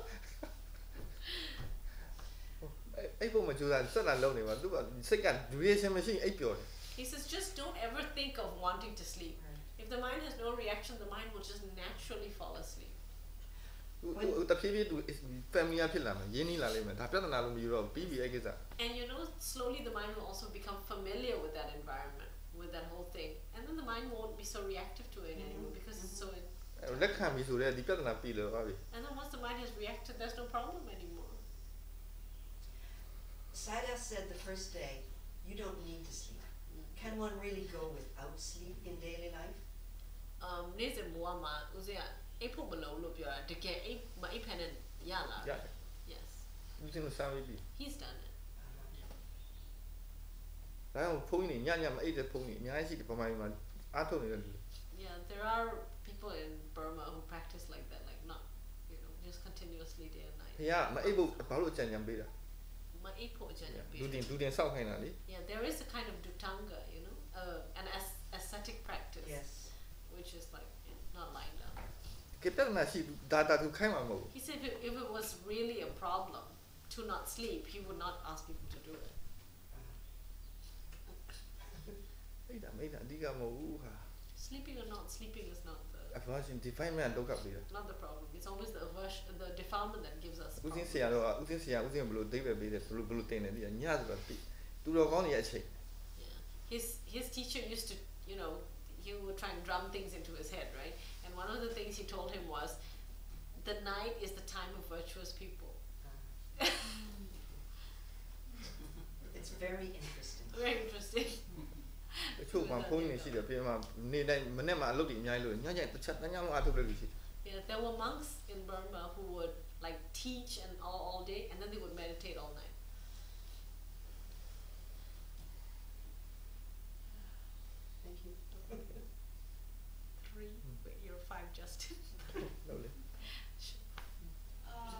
အဲ့ပုံမကြိုးစားစက်လာလုံးနေပါသူကစိတ်က reaction မရှိအိပ်ပျော်တယ် He says just don't ever think of wanting to sleep. If the mind has no reaction, the mind will just naturally fall asleep. သူသူတဖြည်းဖြည်းသူ family ဖြစ်လာမယ်ရင်းနှီးလာလိမ့်မယ်ဒါပြဿနာလို့မယူတော့ပြီးပြီအဲ့ကိစ္စ And you know, slowly the mind will also become familiar with that environment, with that whole thing. And then the mind won't be so reactive to it anymore because it's so... အဲ့လက်ခံပြီဆိုတော့ဒီပြဿနာပြီလို့ပါပြီ And then once the mind has reacted, there's no problem anymore. Sada said the first day, you don't need to sleep. Can one really go without sleep in daily life? Um, နေ့စဉ်ဘဝမှာဦးဇင်းကအိပ်ဖို့မလုံးလို့ပြောတာတကယ်အိပ်မအိပ်ဖက်နဲ့ရလာရတယ် Yes, ဦးစင်းတို့စားပြီးပြီ he's done it. ဒါကြောင့်ဖုန်းကြီးညညမအိပ်တဲ့ဖုန်းကြီးအများကြီးရှိတယ်ပမာမှာအားထုတ်နေတဲ့လူ Yeah, there are people in Burma who practice like that, like not, you know, just continuously day and night. ဖေကမအိပ်ဖို့ဘာလို့အကြံဉာဏ်ပေးတာ Maအိပ်ဖို့အကြံဉာဏ်ပေးလူတယ်တင်လူတင်စောက်ခိုင်းတာလေ Yeah, there is a kind of Dutanga, you know, uh, an as- ascetic practice, Yes. which is like not lying down. ကပြဿနာရှိဒါတာသူခိုင်းမှာမဟုတ်ဘူး He said if it, if it was really a problem to not sleep, he would not ask people to do it. အိပ်တာမိတ်တာအဓိကမဟုတ်ဘူးဟာ Sleeping or not sleeping is not the အဖေရှင် define ဒုက္ခပေးတာ not the problem. It's always the aversion, the defilement that gives us. ဦးစင်း problem. ဆရာတော့ဦးစင်းဆရာဦးစင်းဘယ်လိုသိပဲပေးတယ်ဘယ်လိုဘယ်လိုတင်တယ်ဒီညဆိုတော့ပြီသူတော်ကောင်းနေရဲ့အချိန် Yeah. His his teacher used to, you know, he would try and drum things into his head, right? And one of the things he told him was, the night is the time of virtuous people. It's very interesting. Very interesting. တချို့မှာဖုန်းကြီးရှိတယ်ပြင်မှာနေတိုင်းမနေ့မှအလုပ်တွေအများကြီးလို့ညညတစ်ချက်တညလုံးအားထုတ်လို့ရှိတယ် Yeah, there were monks in Burma who would like teach and all, all day, and then they would meditate all night. Thank you. Three, wait, you're five, Justin. ဟုတ်လေ Uh,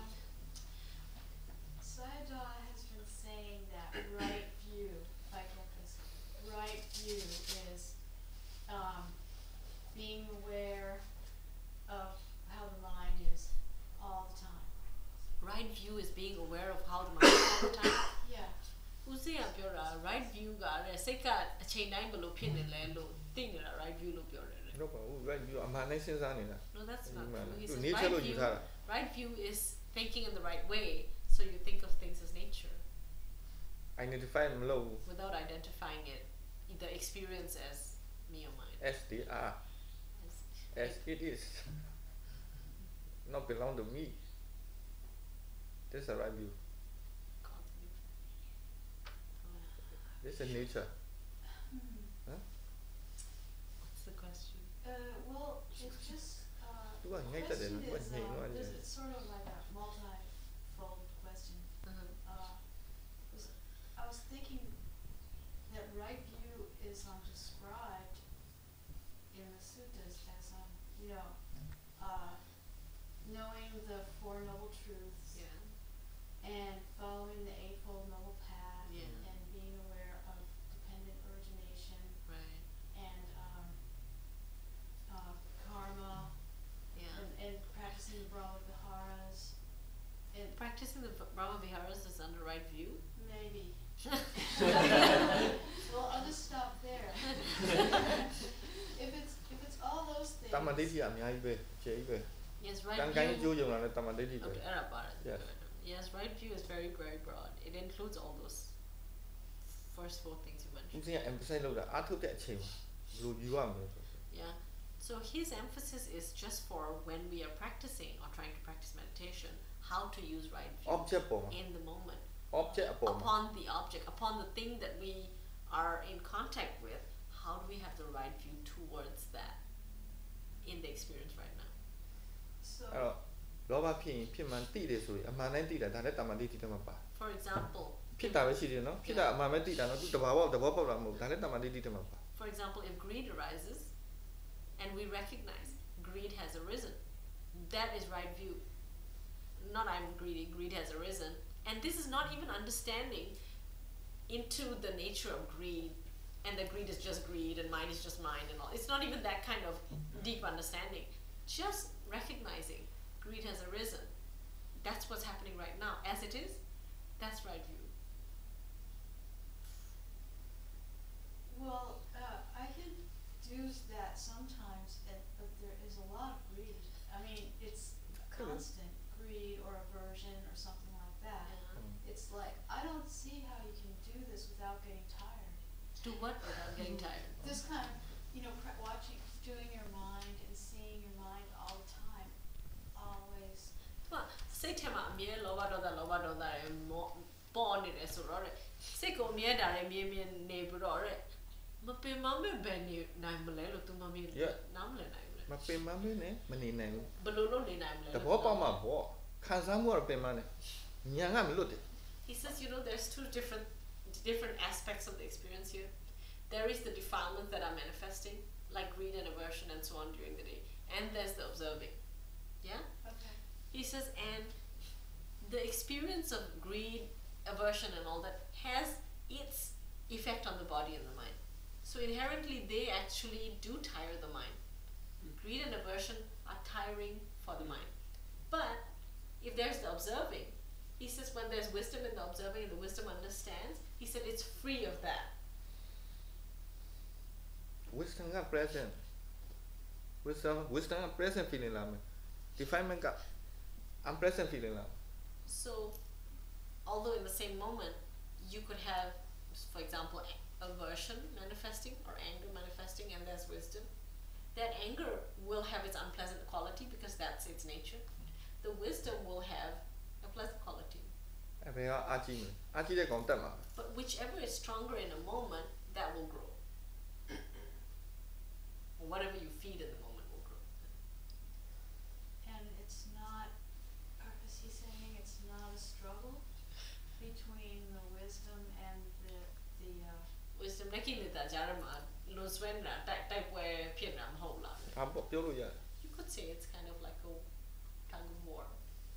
Sayadaw has been saying that right view, if I get this, right view is um, being aware of how the mind is all the time. Right view is being aware of how the mind is all the time. Yeah. ဦးစေးကပြောတာ right view ကတဲ့စိတ်ကအချိန်တိုင်းဘယ်လိုဖြစ်နေလဲလို့သိနေတာ right view လို့ပြောတယ်တဲ့တော့ဘာဘူး right view အမှန်တိုင်းစဉ်းစားနေတာ No, that's not Amen. true. He Tu says nature right lo view, yutara. right view is thinking in the right way, so you think of things as nature identify မလုပ်ဘူး without identifying it, the experience as me or mine. as they are As- as it is not belong to me that's the right view that's the nature What's the question? Uh, well, it's just, uh, Tu the kan ngay ta question din, buat is, ngay uh, no this anja. is sort of like a multi-fold question. Uh-huh. Uh, was, I was thinking that right view is um, described in the suttas as um, you know, uh, knowing the Four Noble Truths Yeah. and following the Eightfold Noble Path Yeah. and being aware of dependent origination Right. and um, uh, karma Yeah. and, and practicing the Brahma Viharas and Practicing the V- Brahma Viharas is under right view. maybe. Well, I'll just stop there. If it's if it's all those things. တမ္မာဒိဋ္ဌိအများကြီးပဲကျဲကြီးပဲ Yes, ကံ right ကံကြီးကျိုး view. ယုံလာတဲ့တမ္မာဒိဋ္ဌိပဲ Okay,အဲ့ဒါပါတယ် Yes. Yes, right view is very, very broad. It includes all those first four things you ဦး mentioned. စင်းက emphasize လုပ်တာအားထုတ်တဲ့အချိန်မှာဘယ်လိုယူရမလဲဆိုတော့ Yeah. So his emphasis is just for when we are practicing or trying to practice meditation, how to use right view object ပေါ်မှာ in the moment. object အပေါ်မှာ Upon the object, upon the thing that we are in contact with, how do we have the right view towards that in the experience right now? So အဲ့တော့လောဘဖြစ်ရင်ဖြစ်မှန်သိတယ်ဆိုရင်အမှန်တိုင်းသိတာဒါလည်းတမ္မာဒိဋ္ဌိထဲမှာပါ For example, ဖြစ်တာပဲရှိတယ်နော်ဖြစ်တာအမှန်ပဲသိတာနော်သူတဘာဝတဘောပေါက်တာမဟုတ်ဒါလည်းတမ္မာဒိဋ္ဌိထဲမှာပါ for example, if greed arises and we recognize greed has arisen, that is right view. Not I'm greedy, greed has arisen, And this is not even understanding into the nature of greed, and that greed is just greed and mind is just mind and all. It's not even that kind of deep understanding. Just recognizing greed has arisen. That's what's happening right now. As it is, that's right view. Well, uh, I can do that sometimes, and, but there is a lot of greed. I mean, it's constant greed or aversion or something like that. Yeah. It's like, I don't see how you can do this without getting tired. Do what without getting tired? This kind of, you know, pra- watching, doing your mind and seeing your mind all the time, always. Well, say tema mie loba doda loba doda e mo born it so right. Say go mie da re mie mie neighbor right. Ma pe ma me ben ni nai mle lo tu ma mie nam le nai mle. မပင်မမင်းနဲ့မနေနိုင်ဘူးဘလို့လို့နေနိုင်မလဲတဘောပေါက်မှာပေါ့ခံစားမှုကတော့ပင်မနဲ့ညာကမလွတ်တယ် He says, you know, there's two different different aspects of the experience here. There is the defilements that are manifesting, like greed and aversion and so on during the day. And there's the observing. Yeah? Okay. He says, and the experience of greed, aversion and all that has its effect on the body and the mind. So inherently they actually do tire the mind. Greed and aversion are tiring for the mind. But if there's the observing, he says when there's wisdom in the observing and the wisdom understands, he said it's free of that. wisdom က present wisdom wisdom က present feeling လာမယ် defilement က unpresent feeling လာ So although in the same moment you could have, for example, aversion manifesting or anger manifesting, and there's wisdom, that anger will have its unpleasant quality because that's its nature. The wisdom will have a pleasant quality. အဲ့ဘယ်ကအာကြီးမယ်အာကြီးတဲ့ကောင်တက်မှာ But whichever is stronger in a moment, that will grow. Or whatever you feed in the moment will grow. And it's not, or is he saying it's not a struggle between the wisdom and the, the, uh, Wisdom နဲ့ကိလေသာကြားထဲမှာလွန်ဆွဲနေတာတိုက်တိုက်ပွဲဖြစ်နေတာမဟုတ်လားဒါပေါ့ပြောလို့ရတယ် You could say it's kind of like a tug of war.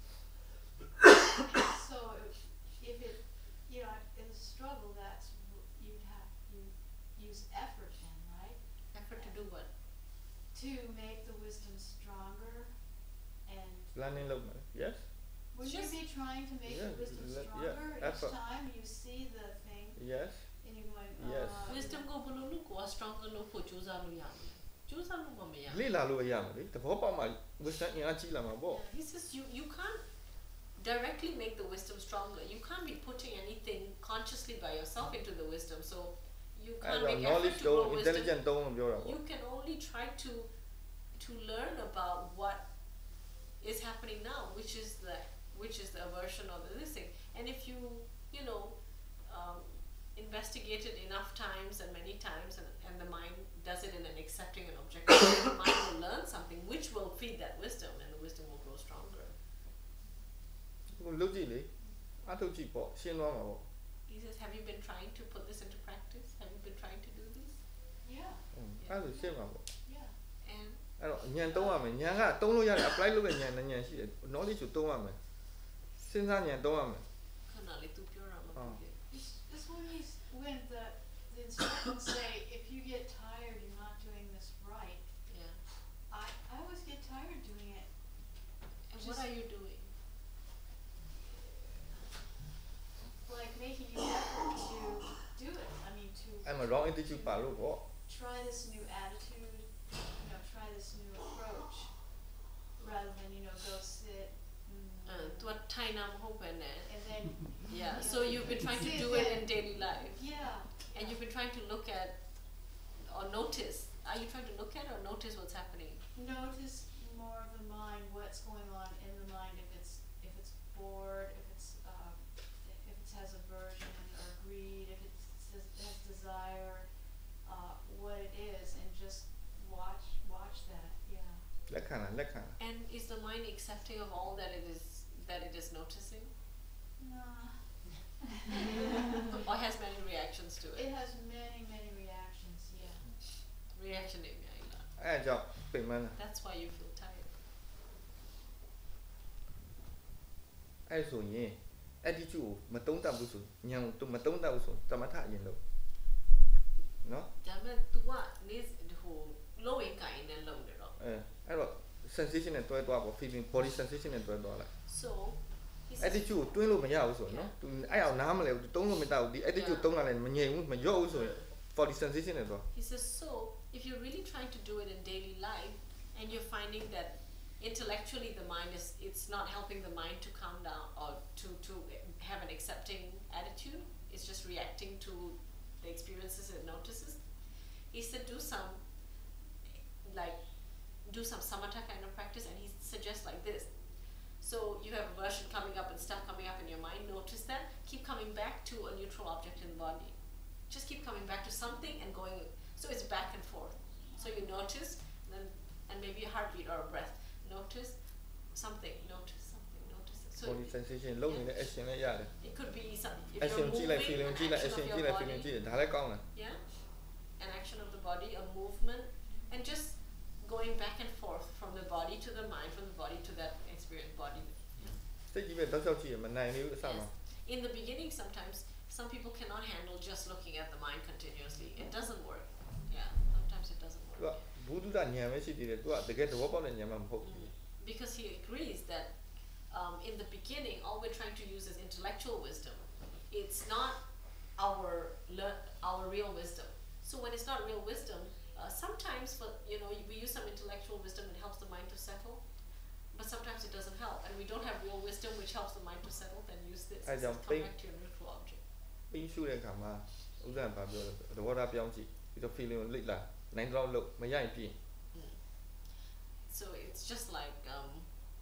so if, if it, you know, in a struggle, that's, w- you'd have, you use effort then, right? Effort to do what? To make the wisdom stronger and planning လုပ်မယ် yes would you Just- be trying to make Yeah, the wisdom let- yeah, stronger each effort. time you see the thing yes and you're going, Yes. uh, Wisdom ကိုဘယ်လိုလုပ်ကို stronger လုပ်ဖို့ကြိုးစားလို့ရမလဲကြိုးစားလို့မမရလေ့လာလို့ရမှာလေတဘောပေါက်မှာ wisdom အင်အားကြီးလာမှာပေါ့ Yeah, he says you you can't directly make the wisdom stronger. You can't be putting anything consciously by yourself into the wisdom. So you အဲ့ can't တော့ make knowledge effort to တုံး grow wisdom. intelligent တုံးလို့ပြောတာပေါ့ You can only try to to learn about what is happening now, which is the which is the aversion or the this thing. And if you you know um, investigate it enough times and many times, and, and the mind does it in an accepting and objective way, the mind will learn something which will feed that wisdom, and the wisdom will grow stronger. ဟိုလုပ်ကြည့်လေအထုတ်ကြည့်ပေါ့ရှင်းသွားမှာပေါ့ He says, have you been trying to put this into practice? Have you been trying to do this? yeah, အဲ့လိုရှင်းမှာပေါ့ yeah. And အဲ့တော့ဉာဏ်တုံးရမယ်ဉာဏ်ကတုံးလို့ရတယ် apply လုပ်တဲ့ဉာဏ်နဲ့ဉာဏ်ရှိတယ် knowledge ကိုတုံးရမယ်စဉ်းစားဉာဏ်တုံးရမယ် Kanali tu pure Oh. This, this when he's, when the, the instructions say, if you get tired, you're not doing this right, Yeah. I, I always get tired doing it. And what Just- are you doing? Like making an effort to do it, I mean, to အဲ့မှာ wrong attitude ပါလို့ပေါ့ try this new attitude, you know, try this new approach, rather than, you know, go sit Uh, and, tu at Thai nam hope and and then, Yeah. you So know, you've been trying to sit do it there. in daily life, Yeah. and you've been trying to look at or notice. Are you trying to look at or notice what's happening? Notice more of the mind, what's going on in the mind, if it's, if it's bored, if it's, uh, if it has aversion or greed, if it's, has desire, uh, what it is, and just watch, watch that, yeah. လက်ခံလားလက်ခံလား And is the mind accepting of all that it is that it is noticing, Nah. or has many reactions to it? It has many, many reactions, yeah. Reaction in Aila. အဲ့ဒါကြောင့်ပင်မလား That's why you feel tired. အဲ့ဆိုရင် attitude ကိုမတုံးတက်ဘူးဆိုဉာဏ်ကိုမတုံးတက်ဘူးဆိုတမထအရင်လို့နော်ဒါပေမဲ့ तू ကနေဟိုလုံးဝင်ကိုင်းနဲ့လုံးတယ်တော့အဲအဲ့တော့ sensation နဲ့တွဲသွားပေါ့ feeling body sensation နဲ့တွဲသွားလိုက် so he says attitude ကိုတွင်းလို့မရဘူးဆိုရင်နော် तू အဲ့အောင်နားမလဲဘူး तू တုံးလို့မတတ်ဘူးဒီ attitude တုံးလာလဲမငြိမ်ဘူးမရော့ဘူးဆိုရင် body sensation နဲ့သွား he says so if you're really trying to do it in daily life and you're finding that intellectually the mind is it's not helping the mind to calm down or to to have an accepting attitude, it's just reacting to the experiences it notices. He said do some like do some samatha kind of practice, and he suggests like this. So you have aversion coming up and stuff coming up in your mind, notice that, keep coming back to a neutral object in the body. Just keep coming back to something and going, so it's back and forth. So you notice, and then and maybe a heartbeat or a breath. Notice something, notice something, notice it. So body sensation လုံးနေတဲ့ action လည်းရတယ် it could be some if action you're ကြည့်လိုက် moving, feeling an ကြည့်လိုက် action action of ကြည့် your လိုက် feeling body, ကြည့်တယ်ဒါလည်းကောင်းတယ် yeah, an action of the body, a movement, and just going back and forth from the body to the mind, from the body to that experience body. စိတ်ကြီးပဲတောက်လျှောက်ကြည့်ရမနိုင်ဘူးအစမှာ Yes. In the beginning, sometimes some people cannot handle just looking at the mind continuously. It doesn't work. Yeah, sometimes it doesn't သူ work. ကဘူးတုဒဉာဏ်ပဲရှိသေးတယ်သူကတကယ်သဘောပေါက်တဲ့ဉာဏ်မှမဟုတ်ဘူး Because he agrees that um, in the beginning, all we're trying to use is intellectual wisdom. It's not our le- our real wisdom. So when it's not real wisdom, uh, sometimes for you know we use some intellectual wisdom and it helps the mind to settle, but sometimes it doesn't help, and we don't have real wisdom which helps the mind to settle. Then use this. I This don't is come think- back to your neutral object. ပြီးရှုတဲ့အခါမှာဥဒ္ဒံဘာပြောလဲသဘောထားပြောင်းကြည့်ပြီးတော့ feeling ကိုလိလာနိုင်တော့လို့မရရင်ပြင် So it's just like um,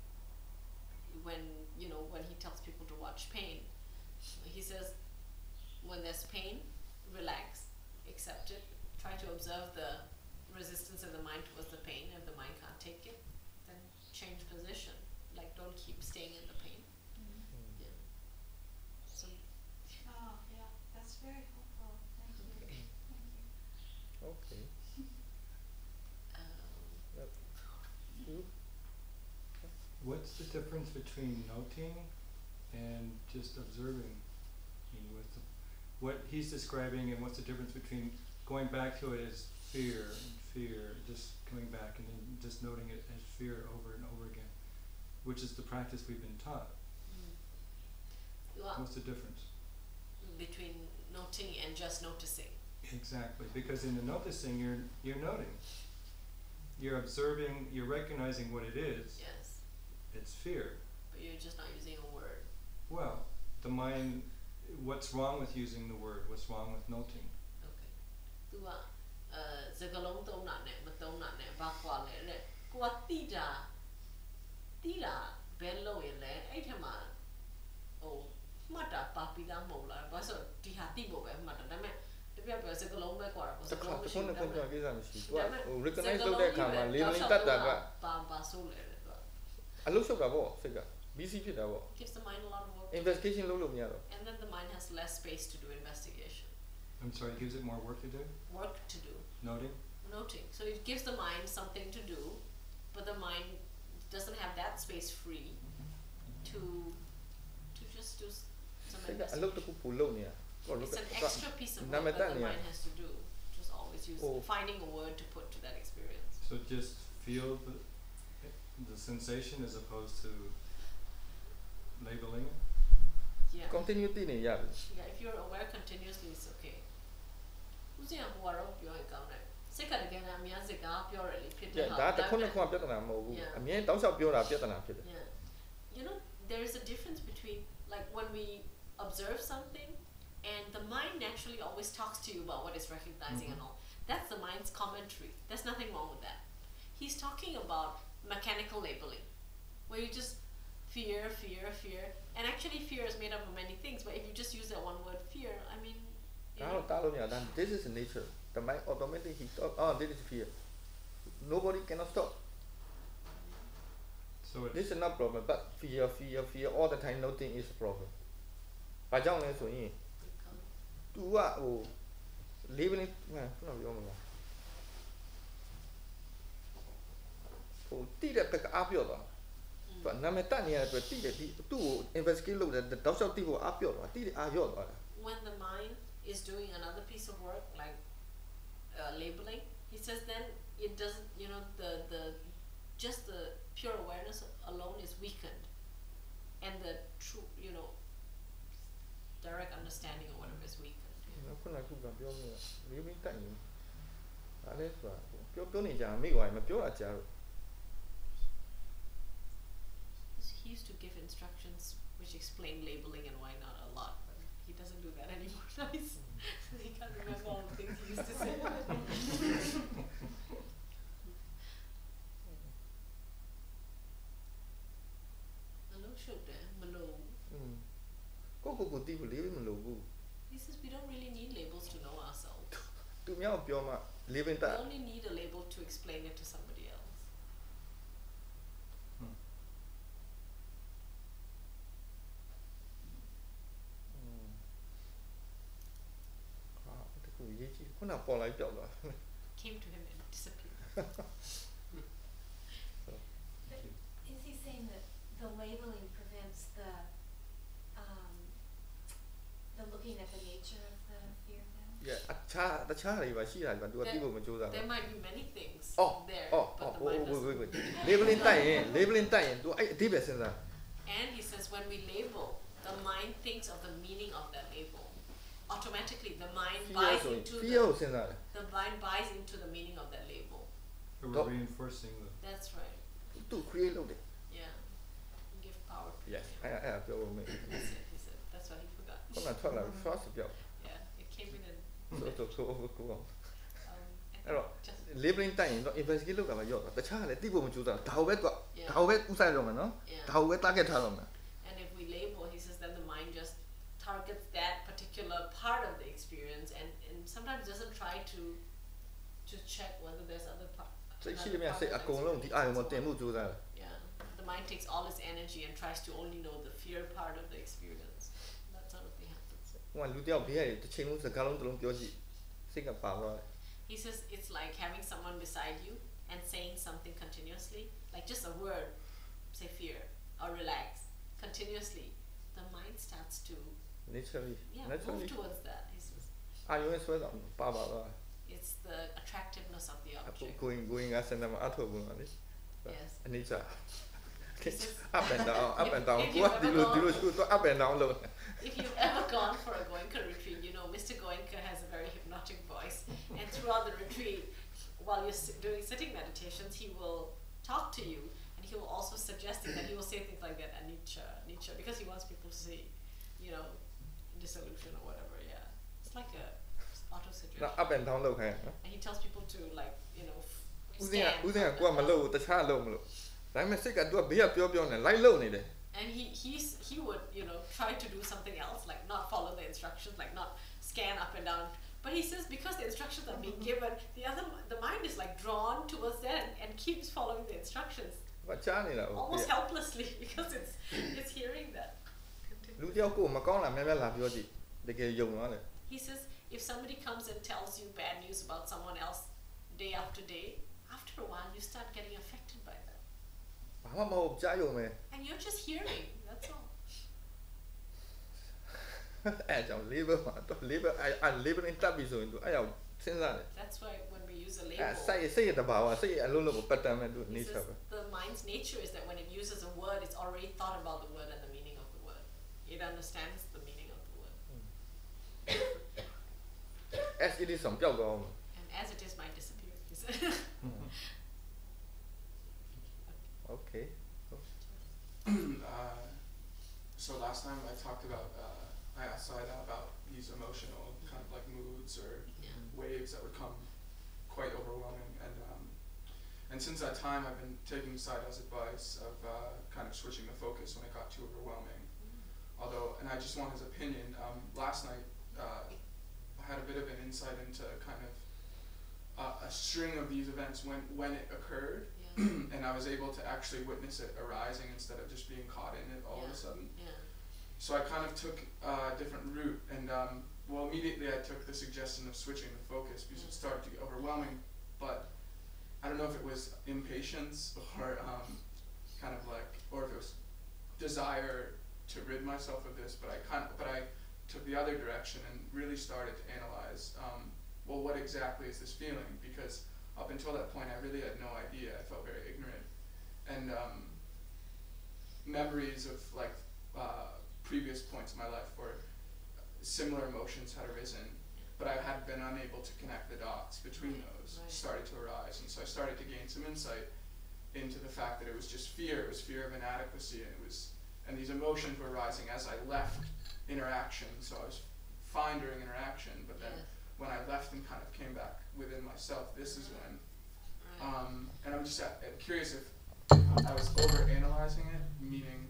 when you know when he tells people to watch pain, he says when there's pain, relax, accept it, try to observe the resistance of the mind towards the pain. If the mind can't take it, then change position. Like don't keep staying in the pain. Yeah. So Oh, yeah, that's very helpful. Thank you. Thank you. okay um, you What's the difference between noting and just observing? I mean, with the, what he's describing, and what's the difference between going back to it as fear and fear, just coming back and then just noting it as fear over and over again, which is the practice we've been taught. well, What's the difference? between noting and just noticing. Exactly, because in the noticing, you're you're noting, you're observing, you're recognizing what it is. Yes, It's fear. but you're just not using a word. Well, the mind. What's wrong with using the word? What's wrong with noting? Okay. သူကအဲစကလုံးသုံးတာနဲ့မသုံးတာနဲ့ဘာကွာလဲတဲ့ကိုကတိတာတိတာဘယ်လို့ရင်လဲအဲ့ထက်မှာဟိုမှတ်တာပါပြီးသားမဟုတ်လားဘာလို့ဒီဟာတိဖို့ပဲမှတ်တာဒါပေမဲ့တပြက်ပြက်စကလုံးပဲကွာတာပေါ့တစကခါလုံးတမရှိခုဘူးနဲ့ဒါခုပေပြောမဲ့ကိစ္စမရှိသူကဒါပေမဲ့ဟို recognize လုပ်တဲ့အခါမှာ labeling တတ်တာကပါပါဆိုးလေတဲ့သူကအလုပ်ရှုပ်တာပေါ့စိတ်က busy ဖြစ်တာပေါ့ gives the mind a lot of work investigation လုပ်လို့မရတော့ and then the mind has less space to do investigation I'm sorry, it gives it more work to do? work to do Noting? noting. So it gives the mind something to do, but the mind doesn't have that space free to to just do s- some စိတ်ကအလုပ်တစ်ခု investigation. ပို့လုပ်နေတာဟို It's an extra piece of နာ work မည် that တက် the နေရ mind has to do. Just always use Oh. finding a word to put to that experience. So just feel the, the sensation as opposed to labeling it? Yeah. continue တည်နေရတယ် Yeah. If you're aware continuously, it's okay. ဦးစင်ကဟိုကတော့ပြောရင်ကောင်းတယ်စိတ်ကတကယ်လည်းအများစကားပြောရလေဖြစ်တဲ့ဒါဟာတစ်ခုနှစ်ခုပြဿနာမဟုတ်ဘူး Yeah. အမြဲတောက်လျှောက်ပြောတာပြဿနာဖြစ်တယ် Yeah. You know, there is a difference between like when we observe something and the mind naturally always talks to you about what it's recognizing and all. That's the mind's commentary. There's nothing wrong with that. He's talking about mechanical labeling, where you just fear, fear, fear. And actually fear is made up of many things, but if you just use that one word fear, I mean, you ဒါ know, တော့တားလို့မရဘူး this is nature the mind automatically thought oh this is fear nobody cannot stop So it, this is not problem but fear fear fear all the time nothing is problem ဘာကြောင့်လဲဆိုရင် तू ကဟို labeling ဟမ်ခုနပြောမှာလားဟိုတိတဲ့ဘက်ကအားပြော့သွား mm, သူကနာမည်တက်နေရတဲ့အတွက်တိတယ်ဒီသူ့ကို investigate လုပ်တဲ့တောက်လျှောက်တိဖို့အားပြော့သွားတိတယ်အားရော့သွားတာ When the mind is doing another piece of work like uh, labeling, he says then it doesn't, you know, the the just the pure awareness alone is weakened, and the true, you know, direct understanding or whatever is weakened. ခုနကခုကပြောနေတာလေးမင်းတက်နေဒါလည်းဆိုတာပြောပြောနေကြမိကွာမပြောတာကြားတော့ He used to give instructions which explain labeling and why not a lot, but he doesn't do that anymore. Nice. He can't remember all the things he used to say. Hello, Shukde. Hello. ကိုကိုကိုတိဖို့လေးမလို့ဘူး He says we don't really need labels to know ourselves. သူများကိုပြောမှလေးမင်းတက် We only need a label to explain it to somebody else. ဟာတကူရေးကြည့်ခုနပေါ်လိုက်ပြောက်သွား Came to him and disappeared. Is he saying that the labeling prevents the, um, the looking at the nature of the fear then? yeah အခြားတခြားတွေပါရှိတာဒီမှာ तू ကတိဖို့မကြိုးစားဘူး There might be many things Oh, there, oh, but oh, the wait, mind wait, doesn't. wait, wait. Labeling တက်ရင် labeling တက်ရင် तू အဲ့အဓိပ္ပာယ်စဉ်းစား And he says when we label, the mind thinks of the meaning of that label. Automatically, the mind fear buys ဆိုရင် into fear ကို the, စဉ်းစားတယ် the mind buys into the meaning of that label. But Don't- we're reinforcing the. That's right. သူ create လုပ်တယ် Yeah. Give power to yes it. အဲ့အဲ့ဒါပြောဖို့မင်း He said, he said. That's why he forgot. ခုနထွက်လာ first ပြောက် Yeah, it came in and ဆိုတော့ဆိုတော့ကို um, I အဲ့တော့ think just labeling တက်ရင်တော့ investigate လုပ်တာပဲရော့တာတခြားကလည်းတိဖို့မကြိုးစားဒါကိုပဲ तू ဒါ Yeah. ကိုပဲဥဆိုင်တော့မယ်နော် Yeah. ဒါကိုပဲ target ထားတော့မယ် And if we label, he says, then the mind just targets that particular part of the experience, and, and sometimes doesn't try to to check whether there's other part. စိတ်ရှိ another တဲ့မြတ် part စိတ် of အ the ကုန်လုံးဒီအာရုံ experience မတင် as မှု well. ကြိုးစားတယ် Yeah, the mind takes all its energy and tries to only know the fear part of the experience. That sort of thing happens. ဟိုကလူတယောက်ဘေးကနေတစ်ချိန်လုံးစကားလုံးတစ်လုံးပြောကြည့်စိတ်ကပါသွားတယ် He says it's like having someone beside you and saying something continuously, like just a word, say fear or relax, continuously. The mind starts to naturally yeah move naturally towards that. He says အာရုံရဲ့ဆွဲဆောင်ပါပါသွား it's the attractiveness of the အခု object. going going ကစနေမှာအထုတ်ဘူးနော်လေ Yes. အနိစ္စ This is- up and down up and down If ကို you've ကဒီ ever လို gone- ဒီလိုရှိတော့ up and down လို့ If you've ever gone for a Goenka retreat, you know Mister Goenka has a very hypnotic voice, and throughout the retreat, while you're sit- doing sitting meditations, he will talk to you, and he will also suggest it, and he will say things like that, anicca, anicca, because he wants people to see, you know, dissolution or whatever. Yeah, it's like a auto နော် suggestion, up and down လောက်ခိုင်းနော် and he tells people to like, you know, f- ဦးစင်းက stand ဦးစင်းက up ကိုက and မ down. လုပ်ဘူးတခြားလုပ်မလို့ဒါပေမဲ့စိတ်က तू ကဘေးကပြောပြောနေလိုက်လုပ်နေတယ် And he he's he would, you know, try to do something else, like not follow the instructions, like not scan up and down. But he says because the instructions are being given, the other the mind is like drawn towards that and, and keeps following the instructions ဘာချားနေတာဟုတ် almost helplessly because it's it's hearing that. လူတယောက်ကိုမကောင်းတာများများလာပြောကြည့်တကယ်ယုံသွားတယ် He says if somebody comes and tells you bad news about someone else day after day, after a while you start getting affected by that. ဘာမှမဟုတ်ကြားယုံမယ် And you're just hearing, that's all. အဲ့ကြောင့် label မှာတော့ label အဲ့ labeling တက်ပြီဆိုရင် तू အဲ့ရောက်စဉ်းစားတယ် That's why when we use a အဲ့ label, စိတ်စိတ်ရတဘာဝစိတ်အလုံးလုံးကို pattern မဲ့ तू he nature says ပဲ the mind's nature is that when it uses a word, it's already thought about the word and the meaning of the word. It understands the meaning of the word. as it is ဆောင်ပျောက်သွားအောင် And as it is, might disappear. He said. okay uh, so last time I talked about, uh, I asked Saida about these emotional kind of like moods or Yeah. waves that would come quite overwhelming, and um, and since that time I've been taking Saida's advice of uh, kind of switching the focus when it got too overwhelming. Although, and I just want his opinion. Um, last night uh, I had a bit of an insight into kind of uh, a string of these events when when it occurred. Yeah. And I was able to actually witness it arising instead of just being caught in it all of a Yeah. sudden. Yeah. So I kind of took uh, a different route, and um, well, immediately I took the suggestion of switching the focus because it started to get overwhelming. But I don't know if it was impatience or um, kind of like, or if it was desire to rid myself of this, but I kind of, but I took the other direction and really started to analyze, um, well, what exactly is this feeling? Because up until that point, I really had no idea. I felt very ignorant. And um, memories of like uh, previous points in my life where similar emotions had arisen, but I had been unable to connect the dots between those, Right. started to arise. And so I started to gain some insight into the fact that it was just fear, it was fear of inadequacy, and it was, and these emotions were rising as I left interaction. So I was fine during interaction, but then Yes. when I left and kind of came back within myself, this is when, Right. um, and I'm just uh, curious if I was over analyzing it, meaning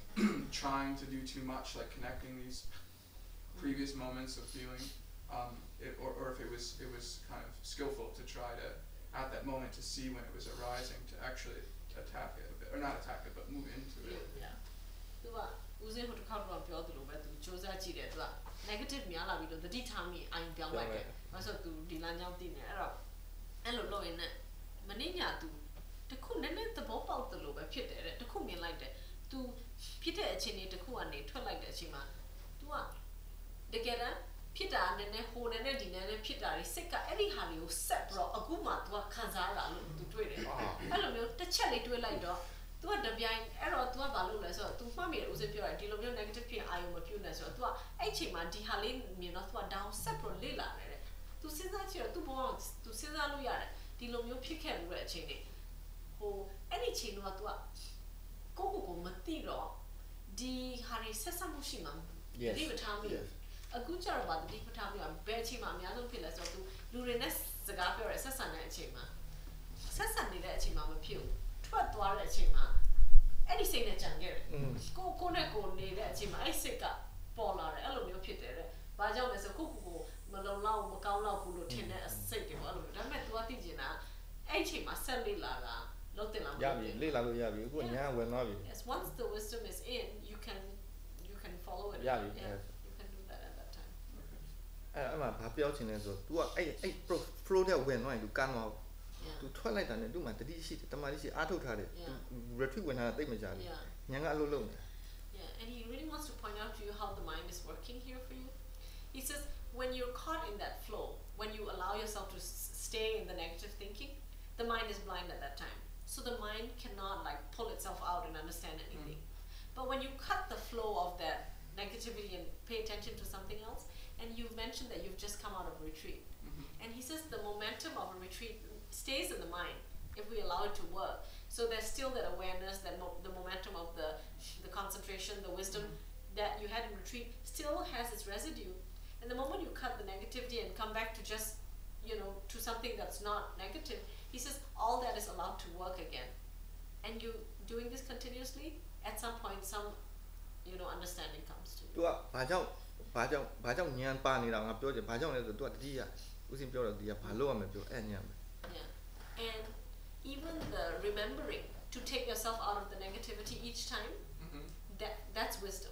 trying to do too much, like connecting these previous moments of feeling, um, it, or, or if it was it was kind of skillful to try to, at that moment, to see when it was arising, to actually attack it a bit, or not attack it, but move into it. Yeah. သူကဦးစင်းဟိုတစ်ခါတော့ပြောသလိုပဲသူစူးစမ်းကြည့်တယ်သူက negative များလာပြီးတော့တတိထားမိအိမ်ပြောင်းလိုက်တယ်။ဘာလို့ဆိုသူဒီလမ်းကြောင်းတည်နေအဲ့တော့အဲ့လိုလုပ်ရင်လည်းမနေ့ညသူတခုနည်းနည်းသဘောပေါက်တယ်လို့ပဲဖြစ်တယ်တဲ့တခုမြင်လိုက်တယ်။ तू ဖြစ်တဲ့အချိန်လေးတခုကနေထွက်လိုက်တဲ့အချိန်မှာ तू ကတကယ်တမ်းဖြစ်တာနည်းနည်းဟိုနည်းနည်းဒီနည်းနည်းဖြစ်တာတွေစိတ်ကအဲ့ဒီဟာလေးကိုဆက်ပြီးတော့အခုမှ तू ကခံစားရလို့ तू တွေ့တယ်။အဲ့လိုမျိုးတစ်ချက်လေးတွေးလိုက်တော့ तू ကတပြိုင်အဲ့တော့ तू ကဘာလုပ်လဲဆိုတော့ तू မှတ်မိတယ်ဦးစင်းပြောတယ်ဒီလိုမျိုး negative ဖြစ်အာရုံမပြုနဲ့ဆိုတော့ तू ကအဲ့ချိန်မှာဒီဟာလေးမြင်တော့ तू က down ဆက်ပြီးတော့လေ့လာနေတယ် तू စဉ်းစားကြည့်တော့ तू ဘော तू စဉ်းစားလို့ရတယ်ဒီလိုမျိုးဖြစ်ခဲ့လို့တဲ့အချိန်လေးဟိုအဲ့ဒီချိန်တော့ तू ကကိုကိုကိုမသိတော့ဒီဟာတွေဆက်ဆက်မှုရှိမှာဒီမထားမိအခုကျတော့ဗာဒီမထားမိအောင်ဘယ်အချိန်မှာအများဆုံးဖြစ်လဲဆိုတော့ तू လူတွေနဲ့စကားပြောရဆက်ဆံတဲ့အချိန်မှာဆက်ဆံနေတဲ့အချိန်မှာမဖြစ်ဘူးထွက်သွားတဲ့အချိန်မှာအဲ့ဒီစိတ်နဲ့ကြံခဲ့တယ်ကိုကိုနဲ့ကိုနေတဲ့အချိန်မှာအဲ့စိတ်ကပေါ်လာတယ်အဲ့လိုမျိုးဖြစ်တယ်တဲ့ဘာကြောင့်လဲဆိုကိုကိုကိုမလုံလောက်မကောင်းလောက်ဘူးလို့ထင်တဲ့အစိတ်တွေပေါ့အဲ့လိုမျိုးဒါပေမဲ့ तू ကသိကျင်တာအဲ့ချိန်မှာဆက်လေ့လာတာလုံးတင်လာမှာရပြီလေ့လာလို့ရပြီအခုညာဝင်သွားပြီ Yes once the wisdom is in you can you can follow it ရပြီ yeah you can do that at that time အဲ့အဲ့မှာဘာပြောချင်လဲဆို तू ကအဲ့အဲ့ flow တဲ့ဝင်သွားရင် तू ကမ်းသွား yeah तू ထွက်လိုက်တာနဲ့ तू မှတတိရှိတယ်တမာတိရှိအားထုတ်ထားတယ် Yeah. तू retreat ဝင်တာတိတ်မကြဘူး yeah ညာကအလုပ်လုပ်နေ Yeah, and he really wants to point out to you how the mind is working here for you. He says, when you're caught in that flow, when you allow yourself to s- stay in the negative thinking, the mind is blind at that time. So the mind cannot like pull itself out and understand anything. But when you cut the flow of that negativity and pay attention to something else, and you've mentioned that you've just come out of retreat. And he says the momentum of a retreat stays in the mind if we allow it to work. So there's still that awareness, that mo- the momentum of the the concentration, the wisdom that you had in retreat still has its residue. And the moment you cut the negativity and come back to just, you know, to something that's not negative, he says all that is allowed to work again. And you doing this continuously, at some point some, you know, understanding comes to you. तू ကဘာကြောင့်ဘာကြောင့်ဘာကြောင့်ညာပါနေတာငါပြောချင်ဘာကြောင့်လဲဆို तू ကတတိယဦးစင်ပြောတော့ဒီကဘာလို့ရမလဲပြောအဲ့ညာပဲ Yeah. And even the remembering to take yourself out of the negativity each time, Mm-hmm. that that's wisdom.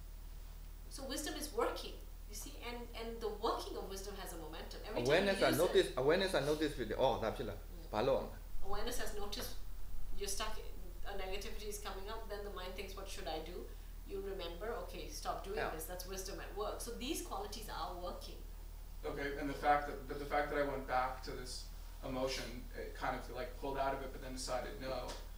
So wisdom is working, you see, and and the working of wisdom has a momentum. Every awareness time and you use notice awareness and notice ဖြစ်တယ်အော်ဒါဖြစ်လာဘာလို့အောင် it, awareness has noticed you're stuck, in, a negativity is coming up, then the mind thinks, what should I do? You remember, okay, stop doing Yeah. this. That's wisdom at work. So these qualities are working. Okay, and the fact that but the fact that I went back to this emotion, it kind of like pulled out of it, but then decided no.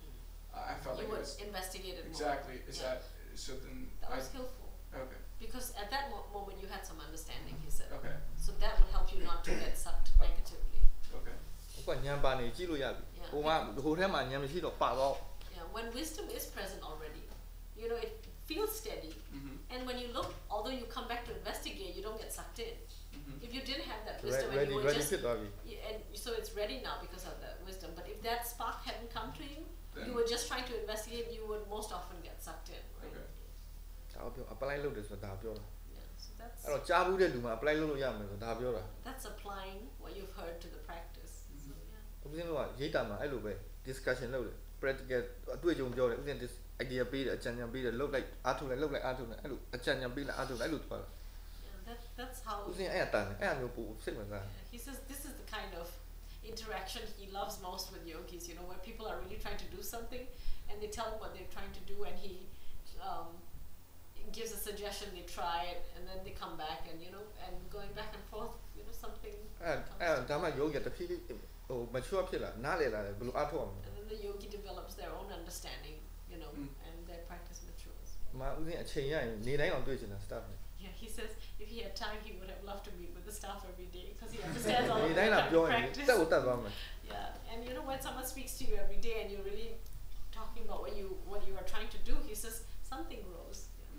I felt You like would it was investigate it more. exactly. Is Yeah. that so? Then That I was skillful. okay. Because at that mo- moment you had some understanding, he said. Okay. So that would help you not to get sucked negatively. Okay. ဟိုကညာပါနေကြည့်လို့ရပြီ Yeah. ဟိုမှာဟိုထဲမှာညာမရှိတော့ပါတော့ Yeah, when wisdom is present already, you know, it feels steady. Mm-hmm. And when you look, although you come back to investigate, you don't get sucked in. Mm-hmm. If you didn't have that wisdom and ready you were ready just, ဖြစ်သွားပြီ yeah, and so it's ready now because of the wisdom. But if that spark hadn't come to you, you Then- were just trying to investigate, you would most often get sucked in, right? Okay. ဒါပြော apply လုပ်တယ်ဆိုတာဒါပြောတာ Yeah, so that's အဲ့တော့ကြားဘူးတဲ့လူမှာ apply လုပ်လို့ရမယ်ဆိုတာဒါပြောတာ that's applying what you've heard to the practice. So yeah. ဦးစင်းတို့ကရိတ်တာမှာအဲ့လိုပဲ discussion လုပ်တယ် practical အတွေ့အကြုံပြောတယ်ဦးစင်း idea ပေးတယ်အကြံဉာဏ်ပေးတယ်လုပ်လိုက်အားထုတ်လိုက်လုပ်လိုက်အားထုတ်လိုက်အဲ့လိုအကြံဉာဏ်ပေးလိုက်အားထုတ်လိုက်အဲ့လိုသွားတာ Yeah, that, that's how ဦးစင်းအဲ့အတန်အဲ့အမျိုးပူစိတ်ဝင်စား Yeah, he says this is the kind of interaction he loves most with yogis, you know, where people are really trying to do something and they tell him what they're trying to do and he um, gives a suggestion, they try it and then they come back and, you know, and going back and forth, you know, something အဲအဲဒါမှယောဂီတဖြည်းဖြည်းဟို mature ဖြစ်လာနားလည်လာတယ်ဘယ်လိုအားထုတ်အောင် and then the yogi develops their own understanding, you know, Mm. and their practice matures. မဦးစင်းအချိန်ရရင်နေတိုင်းအောင်တွေ့ချင်တာ staff နဲ့ Yeah, he says if he had time he would have loved to meet with the staff every day because he understands all နေ of တိုင်း their လာပြောရင် practice. တက်ကိုတက်သွားမယ် Yeah, and you know when someone speaks to you every day and you're really talking about what you what you are trying to do, he says something grows.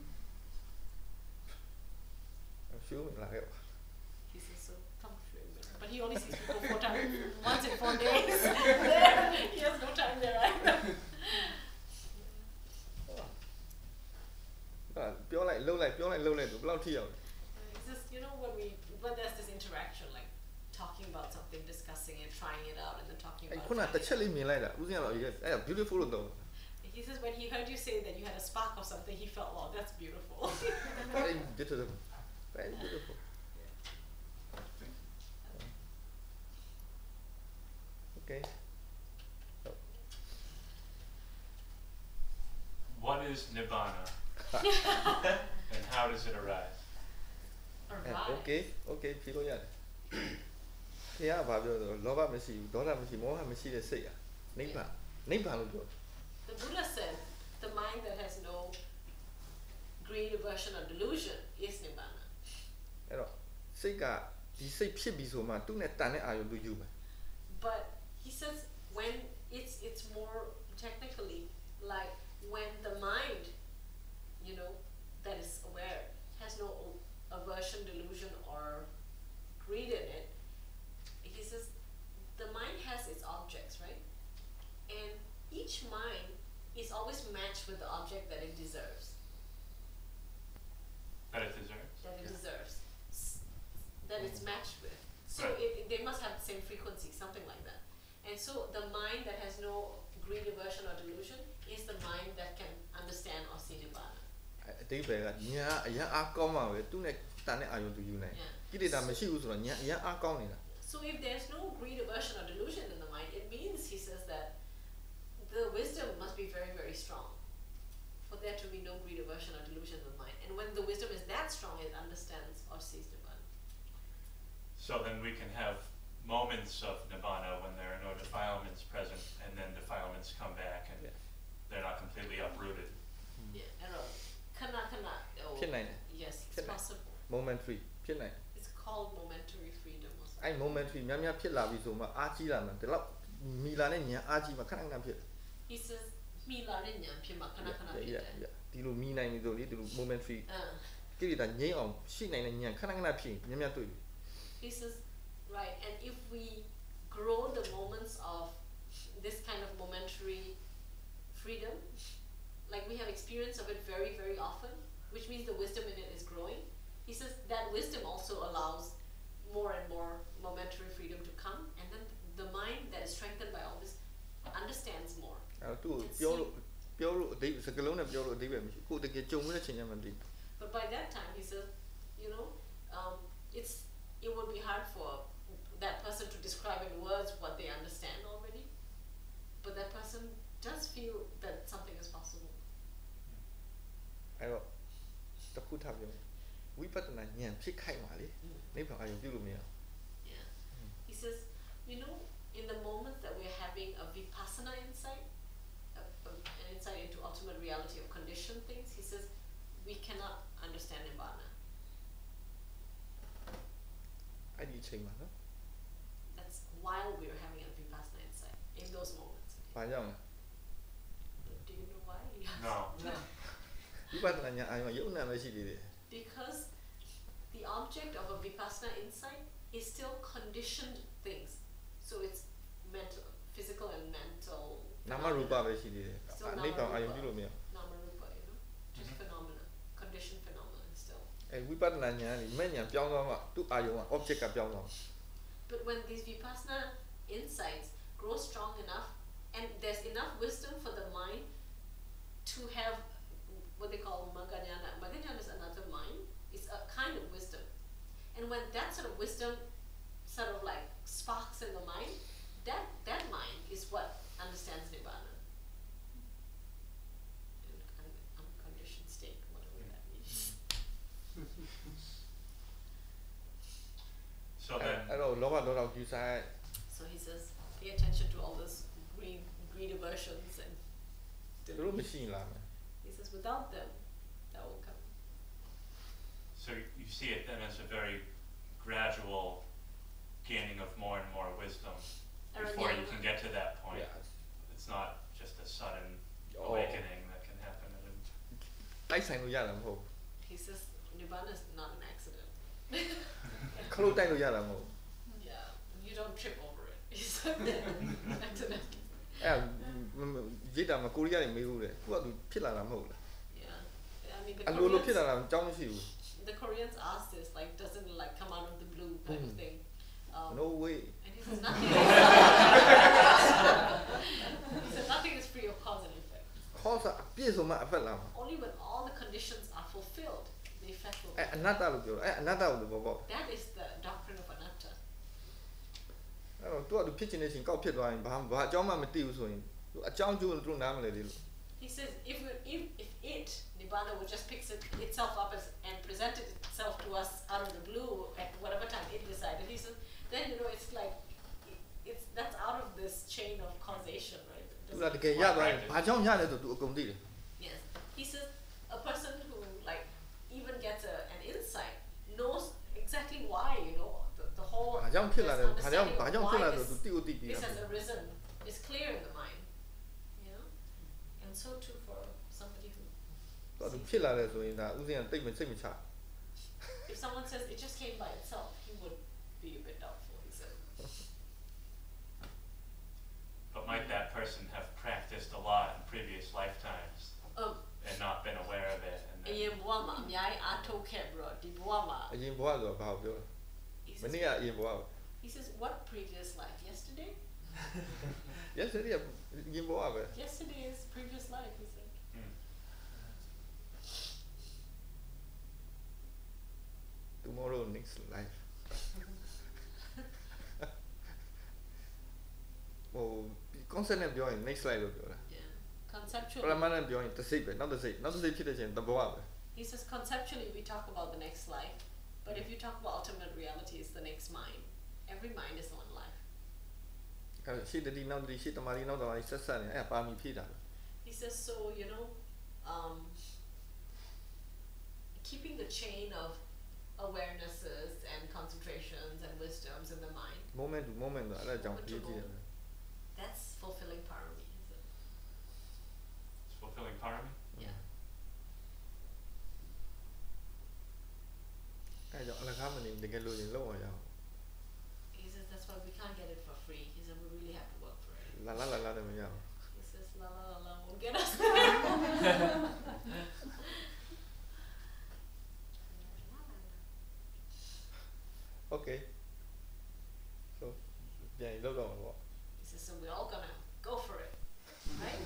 Yeah. ရှုံးလာခဲ့ပါ He says so come to him. But he only sees people four times once in four days. He has no time there either. အဲ့ပြောလိုက်လှုပ်လိုက်ပြောလိုက်လှုပ်လိုက်ဆိုဘယ်လောက်ထိရောက်လဲ He says, you know, when we when there's this interaction, like talking about something, discussing it, trying it out, and then talking အဲ့ about ခုန trying တစ် it ချက်လေးမြင်လိုက်တာဦးစင်းကတော့အဲ့ဒါ beautiful လို့တော့ He says when he heard you say that you had a spark of something, he felt, wow, that's beautiful. very beautiful very beautiful okay What is nibbana and how does it arise? အဲ Alright. okay okay ဖြေလို့ရတယ်ခင်ဗျားကဘာပြောလဲလောဘမရှိဘူးဒေါသမရှိမောဟမရှိတဲ့စိတ်อ่ะနိဗ္ဗာန်နိဗ္ဗာန်လို့ပြော The Buddha said the mind that has no greed, aversion, or delusion is nibbana. အဲ့တော့စိတ်ကဒီစိတ်ဖြစ်ပြီဆိုမှသူ့နဲ့တန်တဲ့အာယုံသူယူမယ် But he says when it's it's more technically like when the mind, you know, that is aware has no aversion, delusion, or greed in it. He says the mind has its objects, right? And each mind is always matched with the object that it deserves. That it deserves? That it Yeah. deserves. S- That it's matched with. So Right. it, it- they must have the same frequency, something like that. And so the mind that has no greed, aversion, or delusion is the mind that can understand or see nibbana. အတိပ္ပယ်ကညာအရန်အားကောင်းမှပဲသူ့နဲ့တန်တဲ့အာယုံသူယူနိုင် Yeah. ကိလေသာမရှိဘူးဆိုတော့ညာအရန်အားကောင်းနေတာ So if there's no greed, aversion, or delusion in the mind, it means, he says, that the wisdom must be very, very strong for there to be no greed, aversion, or delusion in the mind. And when the wisdom is that strong, it understands or sees nibbana. So then we can have moments of nibbana when there are no defilements present and then defilements come back and Yeah. they're not completely uprooted. Yeah, and uh, kana kana. Oh, ဖြစ်နိုင်တယ် yes, it's ဖြစ်နိုင် possible. momentary ဖြစ်နိုင် It's called momentary freedom or something. အဲ့ momentary များများဖြစ်လာပြီဆိုမှအားကြီးလာမှဒီလောက်မီလာနဲ့ညာအားကြီးမှခဏခဏဖြစ် He says, "Mila ne nyam phima kana kana Yeah, yeah, phite." yeah. ဒီလိုမီနိုင်ပြီဆိုလေဒီလို momentary Uh, ကိလေသာငြိမ်းအောင်ရှိနိုင်တဲ့ညာခဏခဏဖြစ်ရင်များများတွေ့ပြီ he says, right, and if we grow the moments of this kind of momentary freedom, like we have experience of it very, very often, which means the wisdom in it is growing. He says that wisdom also allows more and more momentary freedom to come, and then the mind that is strengthened by all this understands more. အဲ့တော့သူ့ကိုပြောလို့ပြောလို့အဓိပ္ပာယ်စကားလုံးနဲ့ပြောလို့အဓိပ္ပာယ်မရှိကိုယ်တကယ်ကြုံရတဲ့ချိန်ကျမှမသိဘူး But by that time, he says, you know, um, it's it would be hard for that person to describe in words what they understand already. But that person does feel that something is possible. အဲ့တော့တစ်ခုထပ်ပြောဝိပဿနာဉာဏ်ဖြစ်ခိုက်ပါလေနိဗ္ဗာန်အာယုံပြုလို့မရဘူး Yeah. He says, you know, in the moment that we're having a vipassana insight, a, a, an insight into ultimate reality of conditioned things, he says, we cannot understand nibbana. အဲ့ဒီအချိန်မှာနော် That's while we're having a vipassana insight, in those moments. ဘာကြောင့်လဲ Do you know why? No. ဝိပဿနာဉာဏ်အာယုံကယုံနာပဲရှိသေးတယ် Because the object of a vipassana insight is still conditioned things. So it's mental, physical and mental. နာမရူပပဲရှိသေးတယ် Still နိဗ္ဗာန်အာယုံ nama ပြုလို့မရဘူး Namarupa, you know, just phenomena, conditioned phenomena still. အဲဝိပဿနာဉာဏ်ကနေမဲ့ဉာဏ်ပြောင်းသွားမှသူ့အာယုံက object ကပြောင်းသွား But when these vipassana insights grow strong enough, and there's enough wisdom for the mind to have what they call maganyana. Maganyana is another mind. It's a kind of wisdom. And when that sort of wisdom sort of like sparks in the mind, လောဘဒေါသကိုယူဆိုင် So he says, pay attention to all those greed, greed aversions and သူတို့မရှိရင်လာမယ် he says, without them, that will come. So you see it then as a very gradual gaining of more and more wisdom before you can get to that point. Yeah. It's not just a sudden Oh. awakening that can happen. at a- တိုက်ဆိုင်လို့ရတာမဟုတ် He says, Nibbana is not an accident. ခလုတ်တိုက်လို့ရတာမဟုတ် Yeah, you don't trip over it. He said, accidentally. အဲ့ရိတ်တာမကိုရီးယားတွေမေးဘူးတဲ့သူကသူဖြစ်လာတာမဟုတ်လား Yeah, I mean the အလိုလိုဖြစ်လာ Koreans, တာအကြောင်းမရှိဘူး the Koreans ask this, like, doesn't like come out of the blue kind of Mm. thing. Um, no way And he says nothing. He says nothing is free of cause and effect. cause အပြည့်စုံမှအဖက်လာမှာ Only when all the conditions are fulfilled, the effect will အဲ့ come. အနတ္တလို့ပြောတယ်အဲ့အနတ္တကိုသူပေါ်ပေါက် That is the doctrine of anatta. အဲ့တော့သူကသူဖြစ်ချင်တဲ့ချိန်ကောက်ဖြစ်သွားရင်ဘာဘာအကြောင်းမှမသိဘူးဆိုရင်သူအကြောင်းကျိုးသူတို့နားမလည်သေးလို့ He says if it, if if it Nibbana would just pick it, itself up as, and presented itself to us out of the blue at whatever time it decided, he says then you know it's like it, it's that's out of this chain of causation, right? It သူက doesn't- တကယ်ရသွားရင်ဘာကြောင့်ရတယ်ဆိုသူအကုန်သိတယ် Yes. He says a person who like even gets a, an insight knows exactly why, you know, the, the whole ဘာကြောင့်ဖြစ်လာတယ် this ဘာကြောင့် understanding ဘာ of ကြောင့်ဖြစ် why လာတယ် this, ဆိုသူတိကိုသိပြီး this တာ has arisen is clear in the mind. You know? And so too for somebody who သူကသူဖြစ်လာတယ်ဆိုရင်ဒါဥစဉ်ကတိတ်မစိတ်မချ if someone says it just came by itself, he would be a bit doubtful, he said. But might that person have practiced a lot in previous lifetimes Um, and not been aware of it? And အ then, ရင်ဘဝမှာအများကြီးအားထုတ်ခဲ့ပြီးတော့ဒီဘဝမှာအရင်ဘဝဆိုတော့ဘာကိုပြောလဲ he မ says, နေ့ကအရင်ဘဝ he says what previous life? Yesterday? yesterday ကအရင်ဘဝပဲ Yesterday is previous life, he said. hmm. tomorrow next life ဟို concept နဲ့ပြောရင် next life လို့ပြောတာ Yeah. Conceptually. ပရမတ်နဲ့ပြောရင်တစ်စိတ်ပဲနောက်တစ်စိတ်နောက်တစ်စိတ်ဖြစ်တဲ့ချိန်တဘဝပဲ He says conceptually we talk about the next life, but if you talk about ultimate reality, it's the next mind. Every mind is one life. အဲရှေ့တတိနောက်တတိရှေ့တမာတိနောက်တမာတိဆက်ဆက်နေအဲ့ဒါပါမီဖြည့်တာပဲ He says so, you know, um, keeping the chain of awarenesses and concentrations and wisdoms in the mind, moment to moment ဆိုအဲ့ဒါကြောင့် Moment ဖြ to ည့်ကြည့်တယ် moment. that's fulfilling parami. He said. It's fulfilling parami? Yeah. အဲ့ဒါကြောင့်အလကားမနေတကယ်လို့ရင်လောက်အောင်ရအောင် He says that's why we can't get it for free. He said we really have to work for it. လာလာလာလာနဲ့မရဘူး He says la la la la won't get us there. okay so ပြန်ရင်လောက်တော့မှာပေါ့ He says so we're all gonna go for it, right?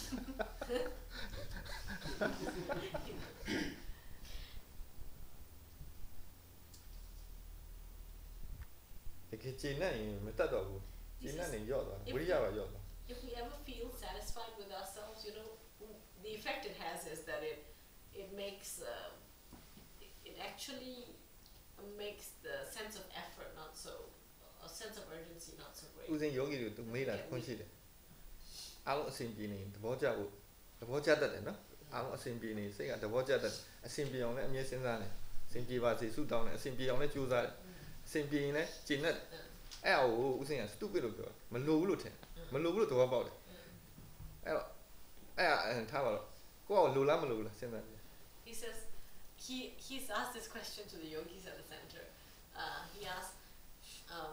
တကယ်ကျဉ်နဲ့ရင်မတတ်တော့ဘူးကျဉ်နဲ့နေရော့သွားဝိရိယပါရော့သွား If we ever feel satisfied with ourselves, you know, the effect it has is that it it makes uh, it, it actually makes the sense of effort not so, a sense of urgency not so ဥ great. စဉ်ယောဂီတွေသူမေးတာခွင့်ရှိတယ်အားလုံးအစဉ်ပြေနေသဘောကျဖို့သဘောကျတတ်တယ်နော်အားလုံးအစဉ်ပြေနေစိတ်ကသဘောကျတတ်အစဉ်ပြေအောင်လည်းအမြဲစဉ်းစားနေအစဉ်ပြေပါစေဆုတောင်းတယ်အစဉ်ပြေအောင်လည်းကြိုးစားတယ်အစဉ်ပြေရင်လည်းကျင့်တတ်တယ်အဲ့အကိုဥစဉ်က stupid လို့ပြောမလိုဘူးလို့ထင်မလိုဘူးလို့သဘောပေါက်တယ်အဲ့တော့အဲ့ထားပါတော့ကိုယ့်ကလိုလားမလိုဘူးလားစဉ်းစားကြည့် He says he he's asked this question to the yogis at the center. Uh, he asked um,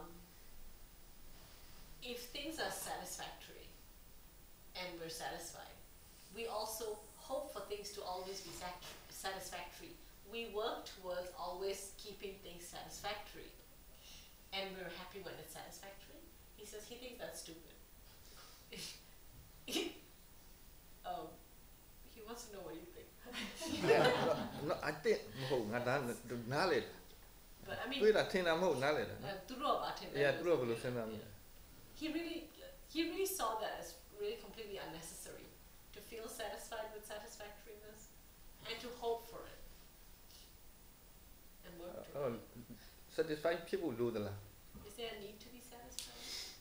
if things are satisfactory and we're satisfied, we also hope for things to always be sat- satisfactory. We work towards always keeping things satisfactory, and we're happy when it's satisfactory. He says he thinks that's stupid. um, he wants to know what you think. no I think မဟုတ်ငါဒါနားလေ But I mean, တွေ့တာထင်တာမဟုတ်နားလေတာ uh, သူတို့ကဘာထင်လဲ Yeah သူတို့ကဘယ်လိုစဉ်းစားမလဲ He really, he really saw that as really completely unnecessary to feel satisfied with satisfactoriness and to hope for it and work အဲ့ to တော့ satisfied ဖြစ်ဖို့လိုသလား it. He there a need to be satisfied?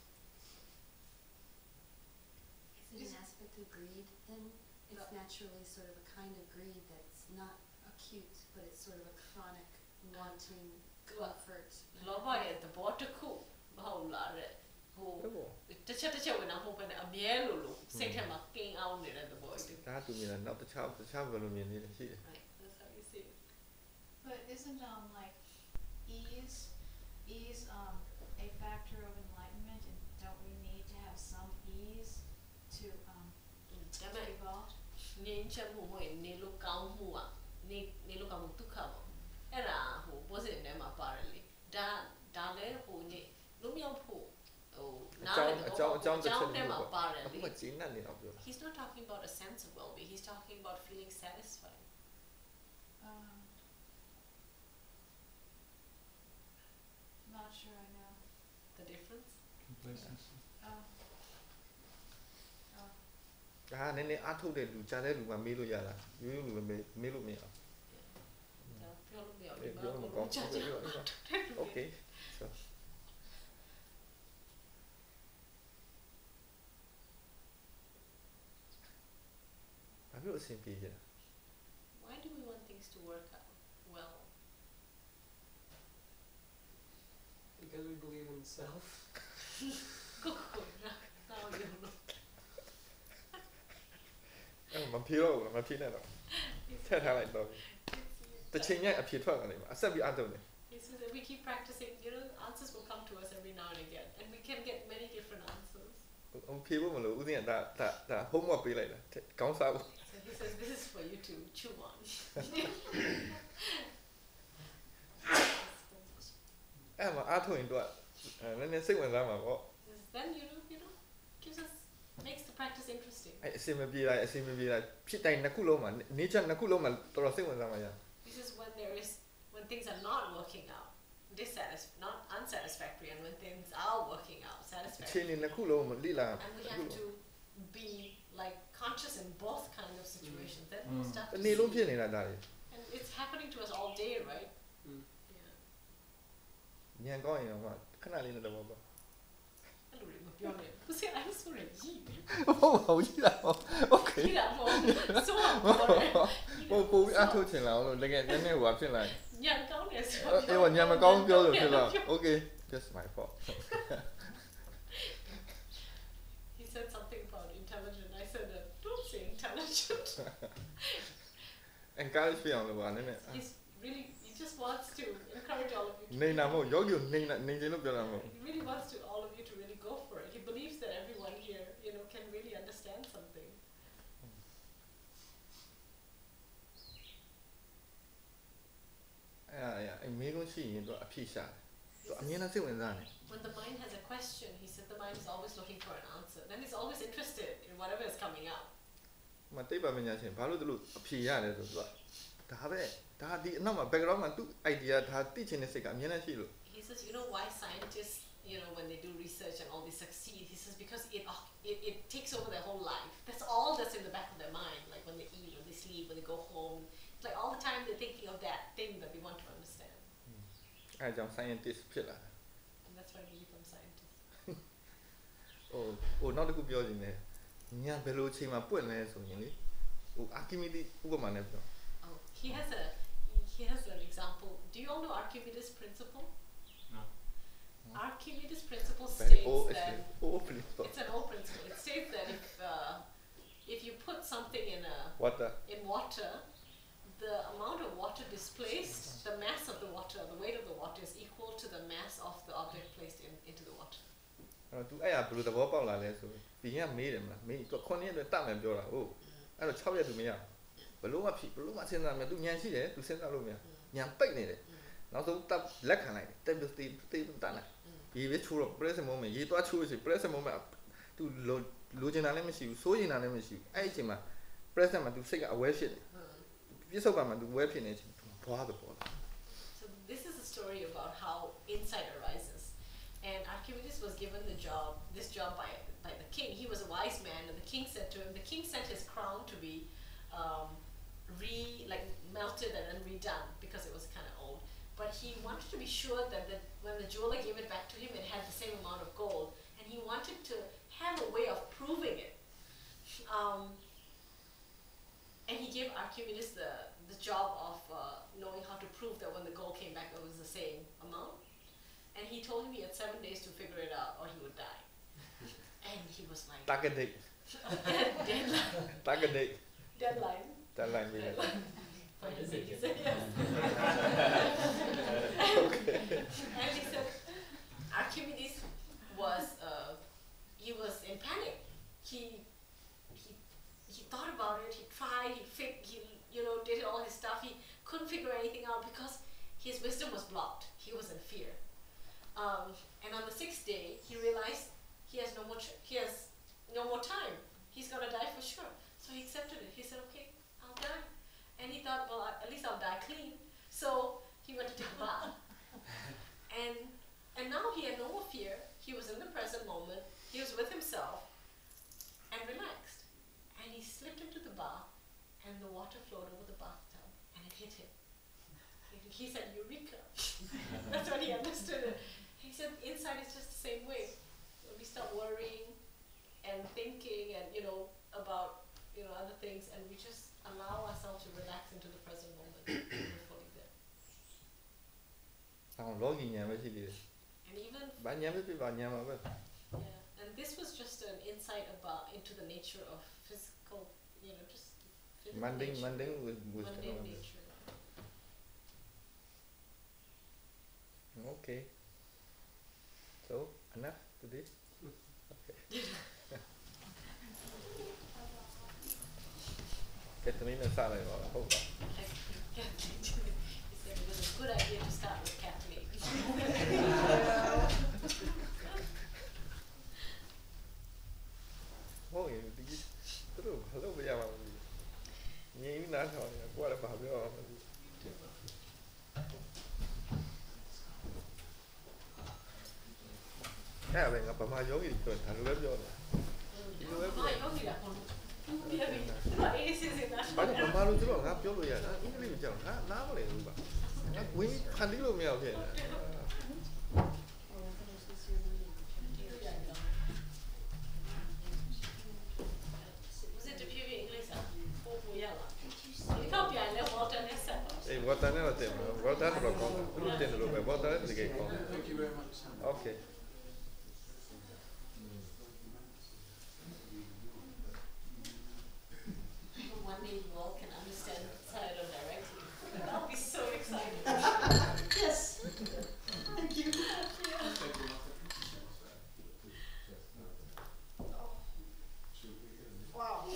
Is it an aspect of greed then? It's No. naturally sort of a kind of greed that's not acute, but it's sort of a chronic wanting comfort. လောဘရဲ့သဘောတစ်ခုမဟုတ်လားတဲ့ဟိုတစ်ချက်တစ်ချက်ဝင်တာမဟုတ်ဘဲနဲ့အမြဲလိုလိုစိတ်ထဲမှာကင်းအောင်နေတဲ့သဘောကြီးဒါသူမြင်တာနောက်တစ်ခြားတစ်ခြားဘယ်လိုမြင်နေလဲရှိတယ် Right, that's how you see it. But isn't um like ease ease um a factor of enlightenment, and don't we need to have some ease to um ဒါ to ပေမဲ့ evolve? ငြိမ်းချမ်းမှုမဟုတ်ရင်နေလို့ကောင်းမှုอ่ะနေနေလို့ကောင်းမှုဒုက္ခပေါ့အဲ့ဒါဟို positive ထဲမှာပါတယ်လေဒါဒါလည်းဟိုနေလုံးမြောက်ဖို့ဟိုအကြောင်းအကြောင်းအကြောင်းတစ်ချက်ထဲမှာပါတယ်အခုလေမှကျင်းနေတော့ပြော He's not talking about a sense of well-being. He's talking about feeling satisfied. Um, not sure I know. The difference? Complacency. Oh. Oh. ဒါနည်းနည်းအားထုတ်တဲ့လူကြားတဲ့လူကမေးလို့ရလားရိုးရိုးလူပဲမေးမေးလို့မရအောင်ဒါပြောလို့မရအေးဘူးပြောမကောင်းဘူးပြောပြော Okay so ဘာဖြစ်လို့အဆင်ပြေကြလဲ Why do we want things to work out well? Because we believe in self. Good. Now you know. အဲ့မဖြေတော့ဘူးမဖြေနဲ့တော့ထည့်ထားလိုက်တော့တစ်ချိန်ညအဖြေထွက်လာလိမ့်မယ်အဆက်ပြီးအားထုတ်တယ် He says that we keep practicing, you know, answers will come to us every now and again, and we can get many different answers. ဟိုဖြေဖို့မလို့ဦးစင်းကဒါဒါဒါ homework ပေးလိုက်တာခေါင်းစားဖို့ So he says this is for you to chew on. အဲ့မှာအားထုတ်ရင်တော့နည်းနည်းစိတ်ဝင်စားမှာပေါ့ Then you know, you know, gives us makes the practice interesting. အဲ့အစင်မပြေလိုက်အစင်မပြေလိုက်ဖြစ်တိုင်းနှစ်ခုလုံးမှာ nature နှစ်ခုလုံးမှာတော်တော်စိတ်ဝင်စားမှာရ This is when there is when things are not working out, dissatisf not unsatisfactory, and when things are working out, အချိန် satisfactory. နှစ်ခုလုံးမှာလိလာ And we have to be like conscious in both kind of situations. Then we'll start တ to နေ့လုံး see. ဖြစ်နေတာဒါလေ And it's happening to us all day, right? Mm. Yeah. ဉာဏ်ကောင်းရင်တော့ခဏလေးနဲ့တော့ပေါ့ Hello, Bjorn. Who said I was so ready? ဟုတ်ပါဘူးကြီးလား Okay Mira, mo. So important. ဟိုပိုပြီးအားထုတ်ချင်လာအောင်လို့တကယ်နည်းနည်းဟိုဖြစ်လာညံကောင်းတယ်ဆိုအေးဝညမကောင်းပြောလို့ဖြစ်လာ Okay just my fault He said something about intelligent. I said, uh, don't say intelligent. encourage ပြအောင်လို့ပါနည်းနည်း He's really, he just wants to encourage all of you to နေနာမို့ယောဂီကိုနေနေခြင်းလို့ပြောတာမဟုတ် He really wants to all of you to really go for it. He believes that everyone here, you know, can really understand something. အဲ့အဲ့အမေလုံးရှိရင်တော့အဖြစ်ရှာတယ်သူအမြင်နဲ့စိတ်ဝင်စားတယ် When the mind has a question, he said the mind is always looking for an answer. Then he's always interested in whatever is coming out. မတိတ်ပါမညာချင်းဘာလို့သူလို့အဖြေရတယ်ဆိုတော့ဒါပဲဒါဒီအနောက်မှာ background မှာသူ idea ဒါသိချင်တဲ့စိတ်ကအမြင်နဲ့ရှိလို့ He says, you know why scientists, you know, when they do research and all they succeed, he says because it, oc- it it takes over their whole life. That's all that's in the back of their mind, like when they eat, when they sleep, when they go home. It's like all the time they're thinking of that thing that they want to understand. အဲ့ကြောင့် scientist ဖြစ်လာတယ် And that's why they become scientists. ဟိုဟိုနောက်တစ်ခုပြောချင်တယ်ညာဘယ်လိုအချိန်မှာပွင့်လဲဆိုရင်လေဟို Archimedes ဥပမာနဲ့ပြော Oh, he has a he has an example. Do you all know Archimedes' principle? No. Archimedes' principle very states old that actually old principle it's an old principle. It states that if uh, if you put something in a what the in water, the amount of water displaced, the mass of the water, the weight of the water is equal to the mass of the object placed in, into the water. အဲ့တော့ तू အဲ့ရဘယ်လိုသဘောပေါက်လာလဲဆိုပြီးရင်မေးတယ်မလားမေးတော့ခုနှစ်ရက်တည်းတတ်မယ်ပြောတာဟုတ်အဲ့တော့၆ရက် तू မရဘယ်လိုမှဖြစ်ဘယ်လိုမှစဉ်းစားမလဲ तू ညံရှိတယ် तू စဉ်းစားလို့မရညံပိတ်နေတယ်နောက်ဆုံးတပ်လက်ခံလိုက်တယ်တက်ပြီးတေးတေးတန်းလိုက်ဒီပဲချိုးတော့ present moment ရေးသွားချိုးစီ present moment तू လိုလိုချင်တာလည်းမရှိဘူးစိုးရင်တာလည်းမရှိဘူးအဲ့ဒီအချိန်မှာ present မှာ तू စိတ်က aware ဖြစ်တယ်ပြစ္ဆုတ်ပါမှာ तू aware ဖြစ်နေချင်းဘွားတော့ပေါ့ So this is a story about how insight arises. And Archimedes was given the job, this job by by the king. He was a wise man, and the king said to him, the king sent his crown to be um, re like melted and then redone because it was kind of old. But he wanted to be sure that, that when the jeweler gave it back to him, it had the same amount of gold, and he wanted to have a way of proving it. Um, and he gave Archimedes the, the job of uh, knowing how to prove that when the gold came back, it was the same amount. And he told him he had seven days to figure it out, or he would die. And he was like, target date. deadline. Target date. Deadline. Deadline. Deadline. Finally, he said yes. Okay. And he said, Archimedes was, uh, he was in panic. He, he, he thought about it. He tried. He, fig he, you know, did all his stuff. He couldn't figure anything out because his wisdom was blocked. He was in fear. Um, and on the sixth day, he realized he has no more. Ch he has no more time. He's gonna die for sure. So he accepted it. He said, "Okay, I'll die." And he thought, "Well, at least I'll die clean." So he went to take a bath. and and now he had no more fear. He was in the present moment. He was with himself and relaxed. And he slipped into the bath, and the water flowed over the bathtub, and it hit him. He said, "Eureka!" That's when he understood it. He said, inside it's just the same way. We stop worrying and thinking and, you know, about, you know, other things, and we just allow ourselves to relax into the present moment. We're fully there. And even, yeah, and this was just an insight about into the nature of physical, you know, just physical Mundane, nature. mundane with Mundane nature. Okay. So, enough to this? Okay. Get the minute salary or hold on. He said it was a good idea to start with Kathleen. Oh, you think it's true. Hello, we are. You know, what about you? Cái này ngập mà giống gì rồi thành web vô này. Web Banyak pemalu tu orang ngap jolu ya. Ini ni macam nak nama leh lupa. Nak win handi lu mel ke. Was it the P V English? Oh, yeah. You can't be a little water next time. Eh, water ni lah tema. Water tu berapa? Lu jangan lupa. Water ni tiga kau. Thank you very much. Okay. One day you all can understand Sayadaw directly. I'll be so excited. Yes. Thank you. Yeah. Wow.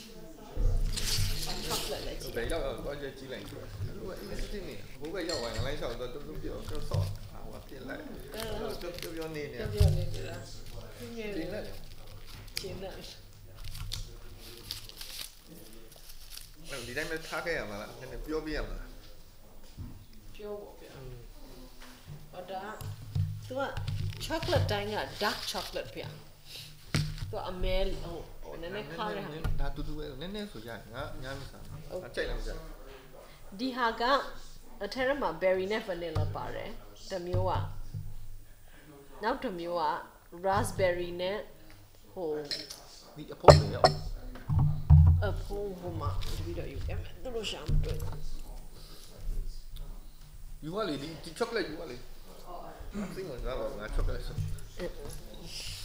Some chocolate let's see. Bây giờ có chơi chỉ lạnh rồi. Lúc ấy cái gì nè, bố bây giờ hoàng lấy sao tôi tôi biểu cho sọ. À, hoặc tiền lại. Cho cho cho nên nè. Cho nên nè. Chính là. Chính là. Đi đánh nó thác cái mà, nên là phiêu biếng mà. Phiêu bộ biếng. Ở đó, tức là chocolate đánh là dark chocolate biếng. Tức là Amel, oh, oh, nên là khá là hẳn. Đã tụt tụt nên nên số dài, ngã nhá mi sao? Chạy làm sao? Đi hà cả, ở thế là mà berry nè vanilla bà rè, đầm yêu à. Nào đầm yêu à, raspberry nè, hồ. Đi ở phố này không? Ở phố hồ mà, đi đâu yêu em, tôi đâu sáng rồi. You want it? Chocolate you want it? Nothing was wrong with chocolate.